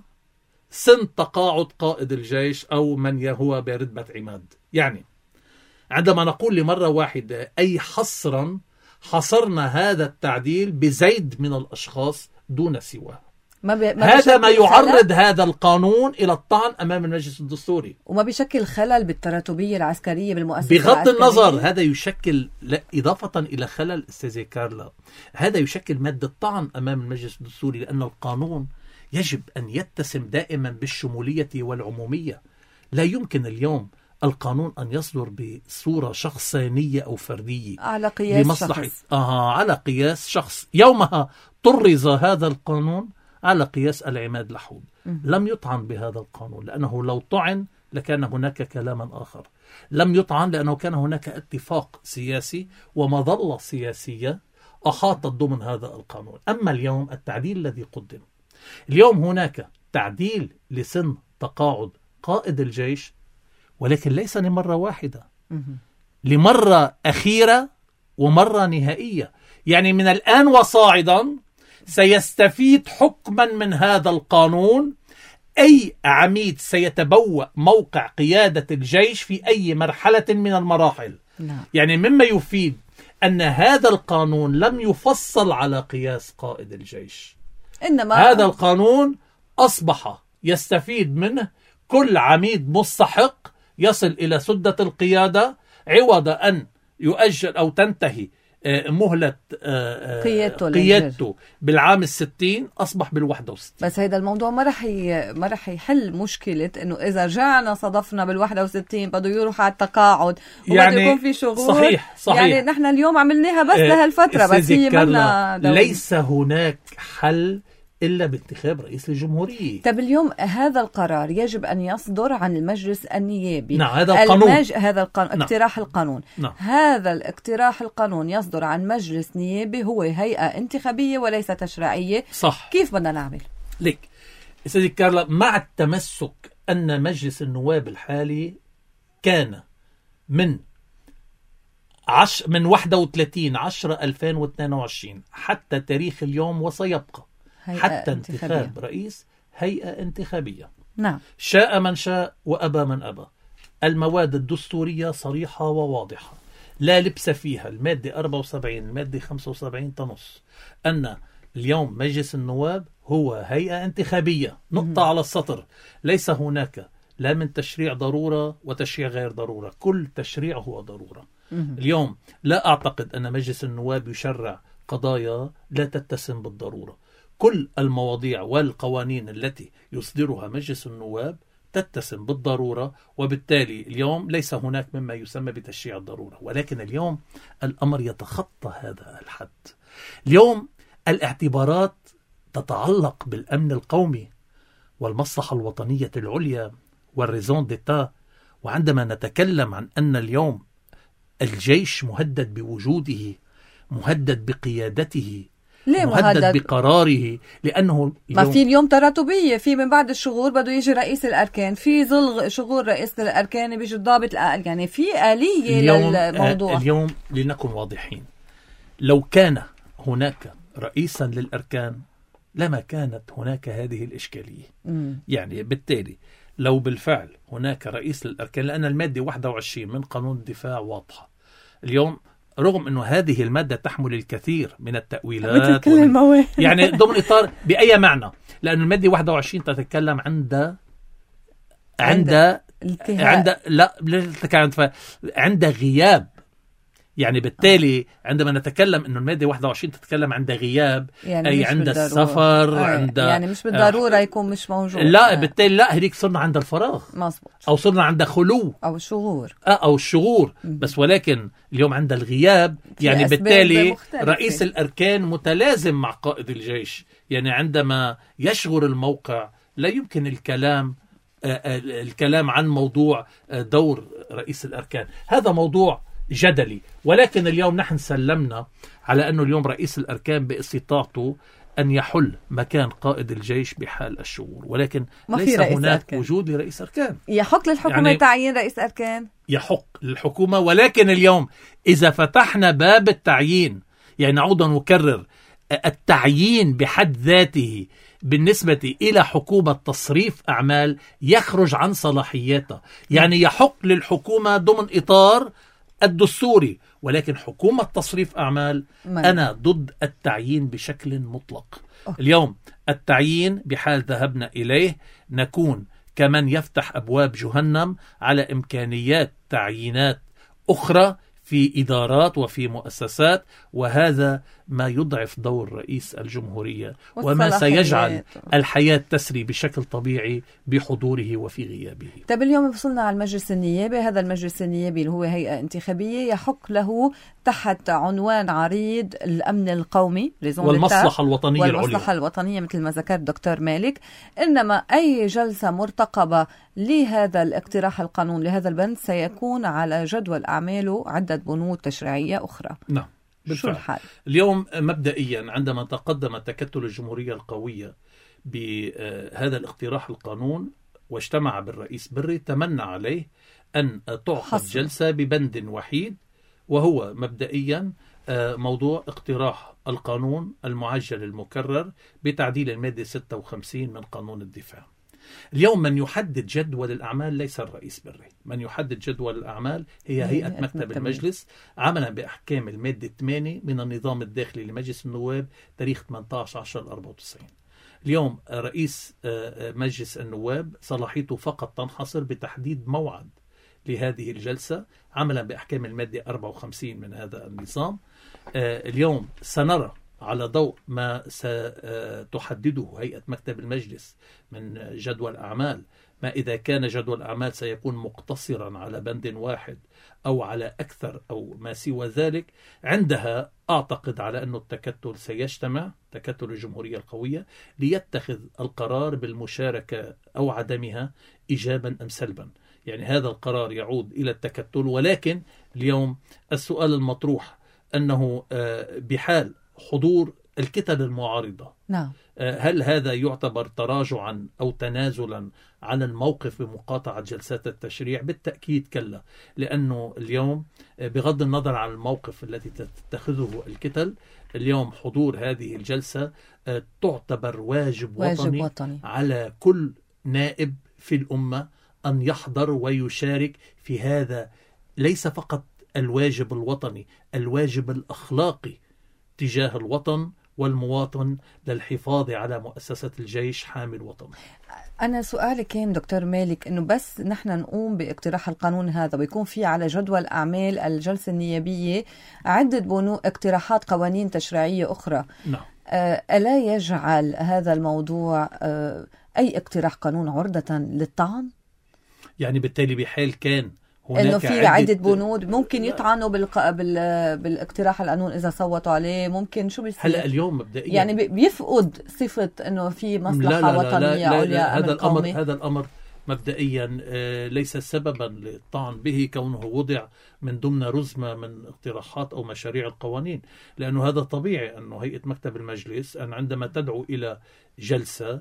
سن تقاعد قائد الجيش أو من هو برتبة عماد. يعني عندما نقول لمرة واحدة أي حصرا حصرنا هذا التعديل بزيد من الأشخاص دون سواه. ما بي... ما هذا ما يعرض هذا القانون إلى الطعن أمام المجلس الدستوري، وما بيشكل خلل بالتراتبية العسكرية بالمؤسسة بغض العسكرية. النظر هذا يشكل لا إضافة إلى خلل أستاذة كارلا، هذا يشكل مادة طعن أمام المجلس الدستوري، لأن القانون يجب أن يتسم دائما بالشمولية والعمومية. لا يمكن اليوم القانون أن يصدر بصورة شخصانية أو فردية على قياس لمصلحة شخص. آه على قياس شخص. يومها طرز هذا القانون على قياس العماد لحود. لم يطعن بهذا القانون لأنه لو طعن لكان هناك كلاما آخر. لم يطعن لأنه كان هناك اتفاق سياسي ومظلة سياسية أحاطت ضمن هذا القانون. أما اليوم التعديل الذي قدم، اليوم هناك تعديل لسن تقاعد قائد الجيش، ولكن ليس لمرة واحدة، لمرة أخيرة ومرة نهائية. يعني من الآن وصاعدا سيستفيد حكما من هذا القانون أي عميد سيتبوأ موقع قيادة الجيش في أي مرحلة من المراحل. نعم. يعني مما يفيد أن هذا القانون لم يفصل على قياس قائد الجيش، إنما هذا القانون أصبح يستفيد منه كل عميد مستحق يصل إلى سدة القيادة عوض أن يؤجل أو تنتهي مهلة قيادته, قيادته بالعام الستين أصبح بالواحدة وستين. بس هذا الموضوع ما رح ي... ما رح يحل مشكلة إنه إذا رجعنا صدفنا بالواحدة وستين بده يروح على التقاعد وبده يعني يكون في شغل. صحيح صحيح. يعني نحن اليوم عملناها بس لهالفترة، بس هي منا ليس هناك حل إلا بانتخاب رئيس الجمهورية. طب اليوم هذا القرار يجب أن يصدر عن المجلس النيابي. نعم هذا القانون المج... هذا القانون نعم. اقتراح القانون نعم. هذا الاقتراح القانون يصدر عن مجلس نيابي، هو هيئة انتخابية وليس تشريعية. صح. كيف بدنا نعمل؟ لك سيدي كارلا، مع التمسك أن مجلس النواب الحالي كان من عش... من واحد وثلاثين عشرة ألفين واثنين وعشرين حتى تاريخ اليوم وسيبقى حتى انتخابية. انتخاب رئيس هيئة انتخابية. نعم. شاء من شاء وأبى من أبى. المواد الدستورية صريحة وواضحة لا لبس فيها. المادة أربعة وسبعين المادة خمسة وسبعين تنص أن اليوم مجلس النواب هو هيئة انتخابية، نقطة على السطر. ليس هناك لا من تشريع ضرورة وتشريع غير ضرورة، كل تشريع هو ضرورة. اليوم لا أعتقد أن مجلس النواب يشرع قضايا لا تتسم بالضرورة. كل المواضيع والقوانين التي يصدرها مجلس النواب تتسم بالضرورة، وبالتالي اليوم ليس هناك مما يسمى بتشريع الضرورة. ولكن اليوم الأمر يتخطى هذا الحد. اليوم الاعتبارات تتعلق بالأمن القومي والمصلحة الوطنية العليا والريزون ديتا. وعندما نتكلم عن أن اليوم الجيش مهدد بوجوده، مهدد بقيادته، ليه مهدد, مهدد بقراره، لأنه ما في اليوم تراتبية، في من بعد الشغور بده يجي رئيس الأركان، في ظل شغور رئيس الأركان بيجي الضابط الأقل، يعني في آلية اليوم للموضوع. اليوم لنكن واضحين، لو كان هناك رئيسا للأركان لما كانت هناك هذه الإشكالية. م. يعني بالتالي لو بالفعل هناك رئيس للأركان، لأن المادة واحد وعشرين من قانون الدفاع واضحة اليوم، رغم أنه هذه المادة تحمل الكثير من التأويلات ومن يعني ضمن إطار بأي معنى، لأن المادة واحد وعشرين تتكلم عند عند عند لا عند, عند غياب. يعني بالتالي عندما نتكلم أنه المادة واحد وعشرين تتكلم عند غياب، يعني أي عند السفر، آه عند يعني مش بالضرورة آه يكون مش موجود. لا آه. بالتالي لا، هذيك صرنا عند الفراغ مظبوط، أو صرنا عند خلو أو الشغور آه أو الشغور م- بس ولكن اليوم عند الغياب. يعني بالتالي رئيس الأركان متلازم مع قائد الجيش. يعني عندما يشغر الموقع لا يمكن الكلام آه الكلام عن موضوع آه دور رئيس الأركان. هذا موضوع جدلي، ولكن اليوم نحن سلمنا على أنه اليوم رئيس الأركان باستطاعته أن يحل مكان قائد الجيش بحال الشغور، ولكن ليس هناك أركان. وجود لرئيس أركان. يحق للحكومة يعني تعيين رئيس أركان، يحق للحكومة، ولكن اليوم إذا فتحنا باب التعيين، يعني نعود نكرر، التعيين بحد ذاته بالنسبة إلى حكومة تصريف أعمال يخرج عن صلاحياتها. يعني يحق للحكومة ضمن إطار الدستوري، ولكن حكومة تصريف أعمال ما. أنا ضد التعيين بشكل مطلق. أوه. اليوم التعيين بحال ذهبنا إليه نكون كمن يفتح أبواب جهنم على إمكانيات تعيينات أخرى في إدارات وفي مؤسسات، وهذا ما يضعف دور رئيس الجمهورية وما سيجعل الحياة تسري بشكل طبيعي بحضوره وفي غيابه. طب اليوم وصلنا على المجلس النيابي. هذا المجلس النيابي اللي هو هيئة انتخابية يحق له تحت عنوان عريض الأمن القومي والمصلحة الوطنية والمصلحة العليا. الوطنية مثل ما ذكر دكتور مالك. إنما أي جلسة مرتقبة لهذا الاقتراح القانون لهذا البند سيكون على جدول أعماله عدة بنود تشريعية أخرى. نعم بالفعل. اليوم مبدئيا عندما تقدم تكتل الجمهورية القوية بهذا الاقتراح القانون واجتمع بالرئيس بري، تمنى عليه أن تعقد جلسة ببند وحيد، وهو مبدئيا موضوع اقتراح القانون المعجل المكرر بتعديل المادة ستة وخمسين من قانون الدفاع. اليوم من يحدد جدول الأعمال ليس الرئيس بري، من يحدد جدول الأعمال هي هيئة مكتب المجلس عملا بأحكام المادة ثمانية من النظام الداخلي لمجلس النواب تاريخ ثمانية عشر عشرة أربعة وتسعين. اليوم رئيس مجلس النواب صلاحيته فقط تنحصر بتحديد موعد لهذه الجلسة عملا بأحكام المادة أربعة وخمسين من هذا النظام. اليوم سنرى على ضوء ما ستحدده هيئة مكتب المجلس من جدول أعمال، ما إذا كان جدول أعمال سيكون مقتصرا على بند واحد أو على أكثر أو ما سوى ذلك. عندها أعتقد على أن التكتل سيجتمع، تكتل الجمهورية القوية، ليتخذ القرار بالمشاركة أو عدمها إيجابا أم سلبا. يعني هذا القرار يعود إلى التكتل، ولكن اليوم السؤال المطروح أنه بحال حضور الكتل المعارضة نعم. هل هذا يعتبر تراجعا أو تنازلا عن الموقف بمقاطعة جلسات التشريع؟ بالتأكيد كلا، لأنه اليوم بغض النظر عن الموقف التي تتخذه الكتل، اليوم حضور هذه الجلسة تعتبر واجب, واجب وطني, وطني على كل نائب في الأمة أن يحضر ويشارك في هذا. ليس فقط الواجب الوطني، الواجب الأخلاقي تجاه الوطن والمواطن للحفاظ على مؤسسة الجيش حامي الوطن. أنا سؤالي كان دكتور مالك إنه بس نحن نقوم باقتراح القانون هذا ويكون في على جدول أعمال الجلسة النيابية عدة بنود اقتراحات قوانين تشريعية أخرى. نعم. ألا يجعل هذا الموضوع أي اقتراح قانون عرضة للطعن؟ يعني بالتالي بحال كان انه في عدة بنود ممكن يطعنوا بالق... بال... بالاقتراح القانون اذا صوتوا عليه، ممكن شو بيصير هلا اليوم مبدئيا يعني بيفقد صفة انه في مصلحة لا لا وطنية عليا. هذا الامر هذا الامر مبدئيا ليس سببا للطعن به كونه وضع من ضمن رزمة من اقتراحات او مشاريع القوانين، لانه هذا طبيعي انه هيئة مكتب المجلس ان عندما تدعو الى جلسة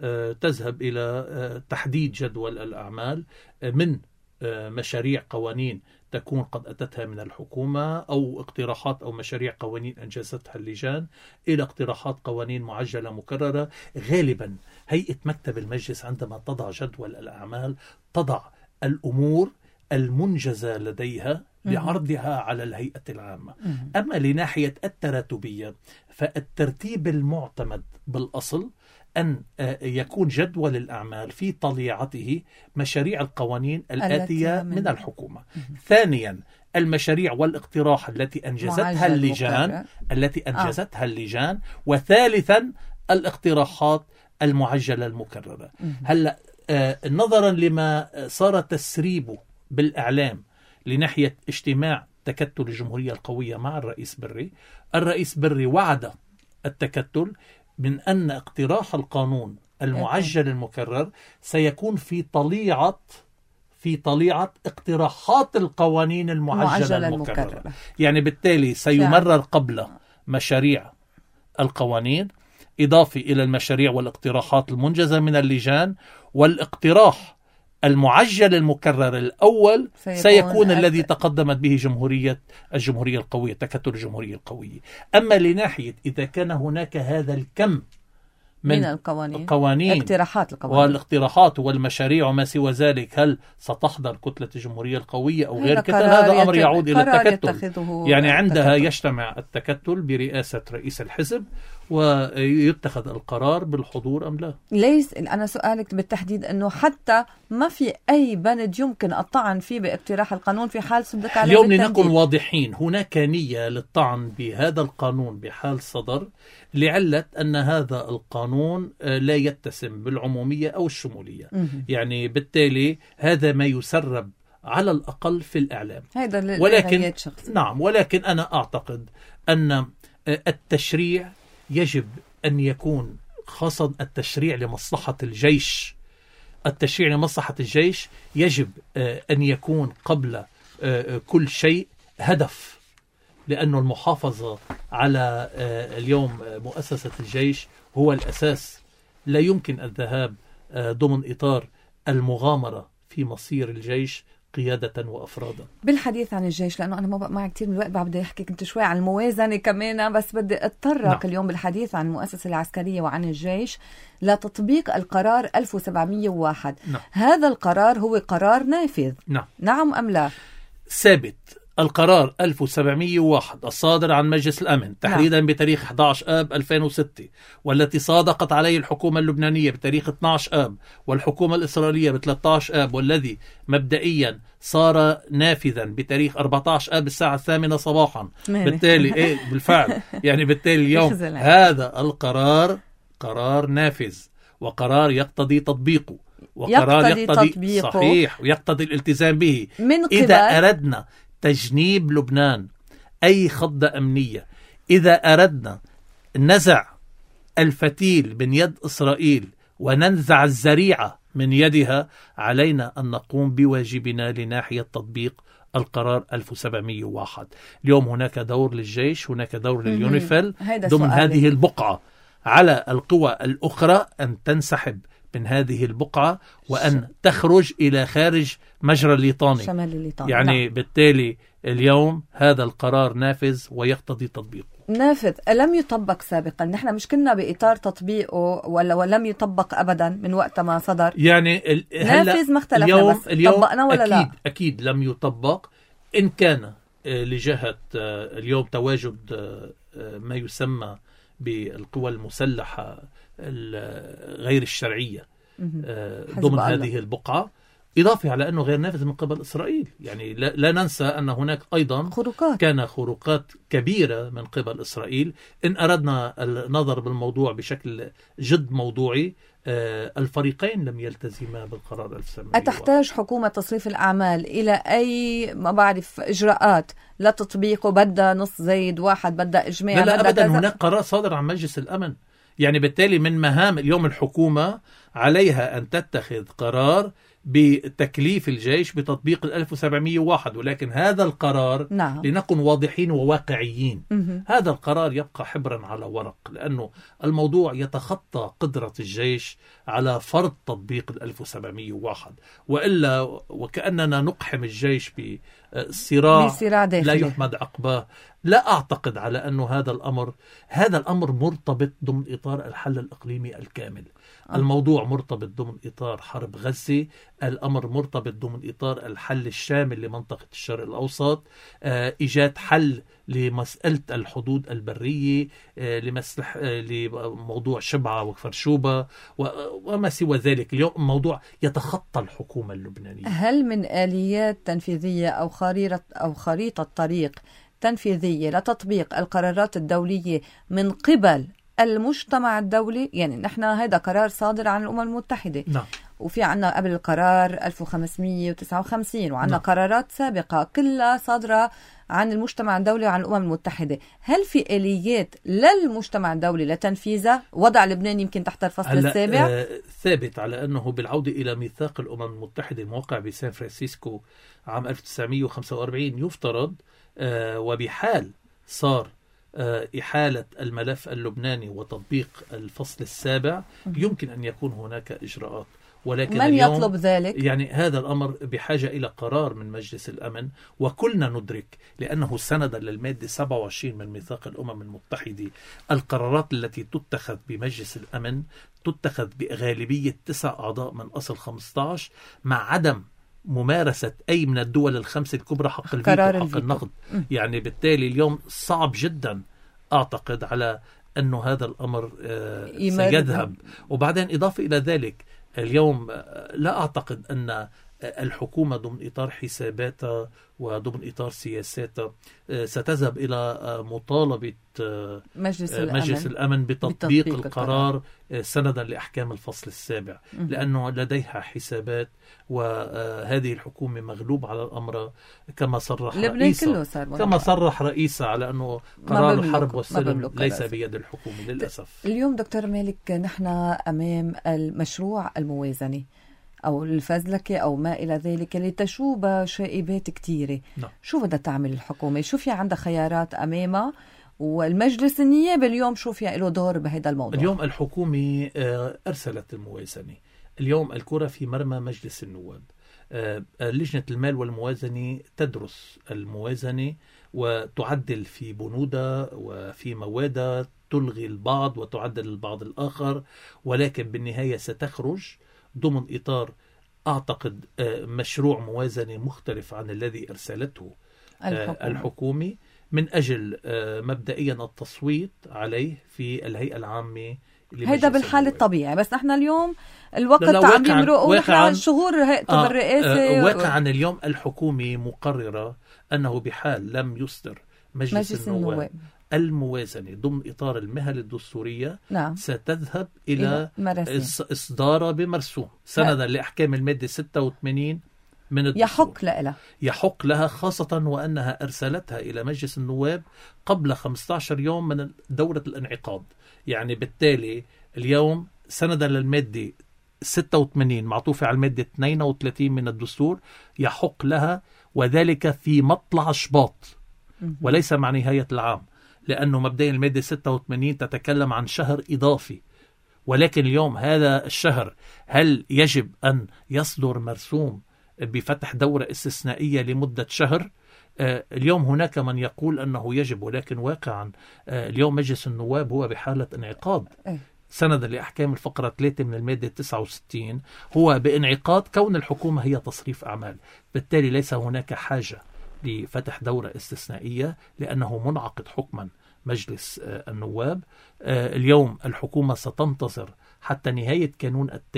تذهب الى تحديد جدول الاعمال من مشاريع قوانين تكون قد أتتها من الحكومة أو اقتراحات أو مشاريع قوانين أنجزتها اللجان إلى اقتراحات قوانين معجلة مكررة. غالبا هيئة مكتب المجلس عندما تضع جدول الأعمال تضع الأمور المنجزة لديها لعرضها على الهيئة العامة. أما لناحية التراتبية فالترتيب المعتمد بالأصل أن يكون جدول الأعمال في طليعته مشاريع القوانين الآتية من, من الحكومة. ثانيا المشاريع والاقتراح التي أنجزتها اللجان مكرر. التي أنجزتها آه. اللجان. وثالثا الاقتراحات المعجلة المكررة. هلأ آه نظرا لما صار تسريبه بالإعلام لناحية اجتماع تكتل الجمهورية القوية مع الرئيس بري، الرئيس بري وعد التكتل من أن اقتراح القانون المعجل المكرر سيكون في طليعة في طليعة اقتراحات القوانين المعجلة المكررة. المكررة. يعني بالتالي سيمرر قبل مشاريع القوانين إضافة إلى المشاريع والاقتراحات المنجزة من اللجان، والاقتراح المعجل المكرر الأول سيكون, سيكون الذي تقدمت به جمهورية الجمهورية القوية تكتل الجمهورية القوية. أما لناحية إذا كان هناك هذا الكم من, من القوانين, القوانين اقتراحات القوانين والاقتراحات والمشاريع وما سوى ذلك، هل ستحضر كتلة الجمهورية القوية أو غير كتلة؟ هذا أمر يعود إلى التكتل. يعني عندها التكتل. يجتمع التكتل برئاسة رئيس الحزب ويتخذ القرار بالحضور أم لا. ليس أنا سؤالك بالتحديد أنه حتى ما في أي بند يمكن الطعن فيه باقتراح القانون في حال صدق عليه اليوم لنكون واضحين، هناك نية للطعن بهذا القانون بحال صدر لعلة أن هذا القانون لا يتسم بالعمومية أو الشمولية. يعني بالتالي هذا ما يسرب على الأقل في الإعلام. ولكن نعم ولكن أنا أعتقد أن التشريع يجب أن يكون خاصة التشريع لمصلحة الجيش. التشريع لمصلحة الجيش يجب أن يكون قبل كل شيء هدف، لأنه المحافظة على اليوم مؤسسة الجيش هو الأساس. لا يمكن الذهاب ضمن إطار المغامرة في مصير الجيش قيادة وأفرادا. بالحديث عن الجيش، لأنه أنا ما بقى معي كتير من الوقت، بدي أحكي كنت شوي عن الموازنة كمان، بس بدي أتطرق نعم. اليوم بالحديث عن المؤسسة العسكرية وعن الجيش لتطبيق القرار ألف وسبعمئة وواحد. نعم. هذا القرار هو قرار نافذ. نعم. نعم أم لا؟ ثابت. القرار ألف وسبعمئة وواحد الصادر عن مجلس الأمن تحديدا نعم. بتاريخ أحد عشر آب ألفين وستة، والتي صادقت عليه الحكومة اللبنانية بتاريخ اثني عشر آب والحكومة الإسرائيلية ب ثلاثة عشر آب، والذي مبدئيا صار نافذا بتاريخ أربعة عشر آب الساعة الثامنة صباحا. بالتالي إيه بالفعل يعني بالتالي اليوم هذا القرار قرار نافذ وقرار يقتضي تطبيقه وقرار يقتضي, يقتضي تطبيقه صحيح ويقتضي الالتزام به. إذا أردنا تجنيب لبنان أي خضة أمنية، إذا أردنا نزع الفتيل من يد إسرائيل وننزع الزريعة من يدها، علينا أن نقوم بواجبنا لناحية تطبيق القرار ألف وسبعمئة وواحد. اليوم هناك دور للجيش، هناك دور لليونيفيل ضمن هذه البقعة، على القوى الأخرى أن تنسحب من هذه البقعة وأن تخرج إلى خارج مجرى الليطاني. شمال الليطاني. يعني لا. بالتالي اليوم هذا القرار نافذ ويقتضي تطبيقه. نافذ لم يطبق سابقا، نحن مش كنا بإطار تطبيقه ولا ولم يطبق أبدا من وقت ما صدر. يعني نافذ ما اختلفنا اليوم بس اليوم طبقنا ولا أكيد لا؟ أكيد لم يطبق. إن كان لجهة اليوم تواجد ما يسمى بالقوى المسلحة غير الشرعية ضمن هذه البقعة، إضافة على أنه غير نافذ من قبل إسرائيل. يعني لا, لا ننسى أن هناك أيضا خروقات. كان خروقات كبيرة من قبل إسرائيل. إن أردنا النظر بالموضوع بشكل جد موضوعي، الفريقين لم يلتزما بالقرار ألف وسبعمائة. أتحتاج حكومة تصريف الأعمال إلى أي ما بعرف إجراءات لتطبيقه؟ بدأ نص زيد واحد، بدأ إجماع؟ لا, لا أبدا، كذا. هناك قرار صادر عن مجلس الأمن. يعني بالتالي من مهام اليوم الحكومة عليها أن تتخذ قرار بتكليف الجيش بتطبيق ال ألف وسبعمائة وواحد، ولكن هذا القرار نعم. لنكن واضحين وواقعيين، م- هذا القرار يبقى حبرا على ورق، لأنه الموضوع يتخطى قدرة الجيش على فرض تطبيق ال ألف وسبعمائة وواحد، وإلا وكأننا نقحم الجيش بصراع لا يحمد عقباه. لا أعتقد على أنه هذا الأمر هذا الأمر مرتبط ضمن إطار الحل الإقليمي الكامل. آه. الموضوع مرتبط ضمن إطار حرب غزة، الأمر مرتبط ضمن إطار الحل الشامل لمنطقة الشرق الأوسط، آه، إيجاد حل لمسألة الحدود البرية، آه، لمسلح آه، لموضوع شبعة وفرشوبة وما سوى ذلك. اليوم الموضوع يتخطى الحكومة اللبنانية. هل من آليات تنفيذية أو خريطة أو خريطة طريق تنفيذية لتطبيق القرارات الدولية من قبل المجتمع الدولي؟ يعني نحن هذا قرار صادر عن الأمم المتحدة. نعم. وفي عنا قبل القرار ألف وخمسمائة وتسعة وخمسين، وعنا نعم. قرارات سابقة كلها صادرة عن المجتمع الدولي وعن الأمم المتحدة. هل في آليات للمجتمع الدولي لتنفيذها؟ وضع لبنان يمكن تحت الفصل السابع؟ آه ثابت على أنه بالعودة إلى ميثاق الأمم المتحدة الموقع بسان فرانسيسكو عام ألف وتسعمائة وخمسة وأربعين يفترض آه وبحال صار آه إحالة الملف اللبناني وتطبيق الفصل السابع يمكن أن يكون هناك إجراءات، ولكن من يطلب ذلك؟ يعني هذا الأمر بحاجة إلى قرار من مجلس الأمن، وكلنا ندرك لأنه سندا للمادة سبعة وعشرين من ميثاق الأمم المتحدة القرارات التي تتخذ بمجلس الأمن تتخذ بغالبية تسع أعضاء من أصل خمسة عشر، مع عدم ممارسة أي من الدول الخمسة الكبرى حق الفيتو حق النقد. يعني بالتالي اليوم صعب جدا أعتقد على أنه هذا الأمر سيذهب. وبعدين إضافة إلى ذلك اليوم لا أعتقد أن الحكومة ضمن إطار حساباتها وضمن إطار سياساتها ستذهب إلى مطالبة مجلس الأمن, مجلس الأمن بتطبيق القرار سندا لأحكام الفصل السابع، لأنه لديها حسابات، وهذه الحكومة مغلوب على الأمر كما صرح رئيسها كما صرح رئيسها على أنه قرار الحرب والسلم ليس بيد الحكومة للأسف. اليوم دكتور مالك نحن أمام المشروع الموازنة أو الفزلكة أو ما إلى ذلك اللي تشوب شائبات كتيرة. نعم. شو بدها تعمل الحكومة؟ شو في عندها خيارات أمامها؟ والمجلس النيابي اليوم شو في له دور بهذا الموضوع؟ اليوم الحكومة أرسلت الموازنة، اليوم الكرة في مرمى مجلس النواب. لجنة المال والموازنة تدرس الموازنة وتعدل في بنودها وفي موادها، تلغي البعض وتعدل البعض الآخر، ولكن بالنهاية ستخرج ضمن إطار أعتقد مشروع موازنة مختلف عن الذي أرسلته الحكومة, الحكومة من أجل مبدئيا التصويت عليه في الهيئة العامة. هيدا بالحال الطبيعي، بس نحن اليوم الوقت عم يمرق ونحن شهور هيئته آه بالرئاسة. آه واقعا اليوم الحكومة مقررة أنه بحال لم يصدر مجلس, مجلس النواب, النواب الموازنة ضمن إطار المهل الدستورية، نعم. ستذهب إلى إصدارها بمرسوم سندا لأحكام المادة ستة وثمانين من الدستور. يحق لها يحق لها خاصة وأنها أرسلتها إلى مجلس النواب قبل خمسة عشر يوم من دورة الانعقاد. يعني بالتالي اليوم سندا للمادة ستة وثمانين معطوفة على المادة اثنين وثلاثين من الدستور يحق لها، وذلك في مطلع شباط وليس مع نهاية العام، لأنه مبدئيا المادة ستة وثمانين تتكلم عن شهر إضافي، ولكن اليوم هذا الشهر هل يجب أن يصدر مرسوم بفتح دورة استثنائية لمدة شهر؟ آه اليوم هناك من يقول أنه يجب، ولكن واقعا آه اليوم مجلس النواب هو بحالة انعقاد سندا لأحكام الفقرة ثلاثة من المادة تسعة وستين، هو بانعقاد كون الحكومة هي تصريف أعمال، بالتالي ليس هناك حاجة لفتح دورة استثنائية لأنه منعقد حكما مجلس النواب. اليوم الحكومة ستنتظر حتى نهاية كانون الثاني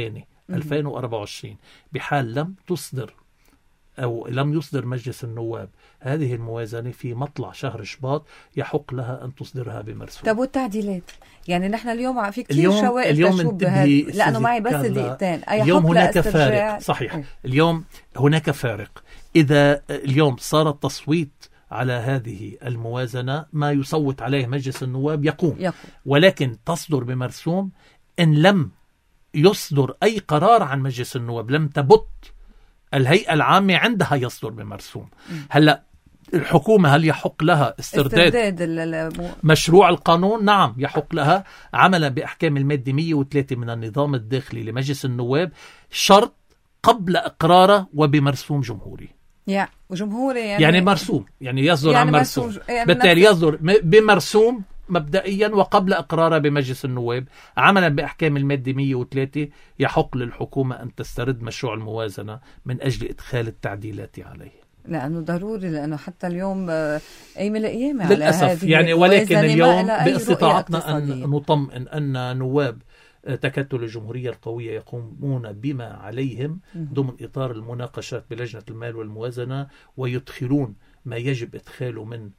ألفين وأربعة وعشرين بحال لم تصدر أو لم يصدر مجلس النواب هذه الموازنة في مطلع شهر شباط يحق لها أن تصدرها بمرسوم. طب والتعديلات؟ يعني نحن اليوم في كثير اليوم شوائب اليوم تشوب بهذا، لأنه معي بس دقيقتين. اليوم هناك فارق صحيح. اه. اليوم هناك فارق. إذا اليوم صار التصويت على هذه الموازنة ما يصوت عليه مجلس النواب يقوم, يقوم. ولكن تصدر بمرسوم إن لم يصدر أي قرار عن مجلس النواب، لم تبت الهيئة العامة عندها يصدر بمرسوم. هلأ الحكومة هل يحق لها استرداد, استرداد مشروع القانون؟ نعم يحق لها عملا بأحكام المادة مئة وثلاثة من النظام الداخلي لمجلس النواب، شرط قبل إقراره وبمرسوم جمهوري. يعني وجمهوري يعني, يعني مرسوم، يعني يصدر يعني عن مرسوم, مرسوم. يعني بالتالي يصدر بمرسوم مبدئيا وقبل إقراره بمجلس النواب عملا بأحكام المادة مئة وثلاثة. يحق للحكومة أن تسترد مشروع الموازنة من أجل إدخال التعديلات عليه، لأنه ضروري، لأنه حتى اليوم أي من الأيام على للأسف يعني. ولكن اليوم باستطاعتنا أن نطمئن أن نواب تكتل الجمهورية القوية يقومون بما عليهم ضمن إطار المناقشات بلجنة المال والموازنة، ويدخلون ما يجب إدخاله من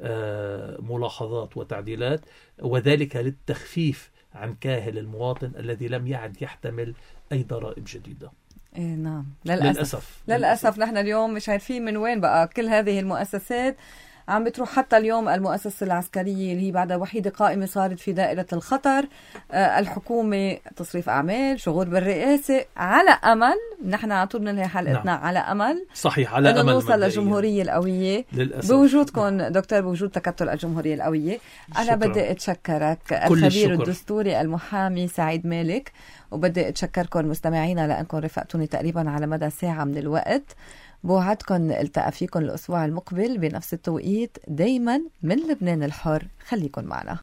ملاحظات وتعديلات، وذلك للتخفيف عن كاهل المواطن الذي لم يعد يحتمل أي ضرائب جديدة. إيه نعم للأسف. للأسف للأسف نحن اليوم مش عارفين من وين بقى كل هذه المؤسسات عم بتروح. حتى اليوم المؤسسة العسكرية اللي هي بعدها وحيدة قائمة صارت في دائرة الخطر. آه الحكومة تصريف أعمال، شغل بالرئاسة، على أمل نحن عطولنا لها حلقتنا. نعم. على أمل صحيح، على أمل نوصل للجمهورية القوية للأسف. بوجودكم دكتور، بوجود تكتل الجمهورية القوية. أنا بدي أتشكرك الخبير الشكر. الدستوري المحامي سعيد مالك، وبدي أتشكركم مستمعينا لأنكم رفقتوني تقريبا على مدى ساعة من الوقت. بوعدكم التقى فيكم الأسبوع المقبل بنفس التوقيت دايما من لبنان الحر. خليكن معنا.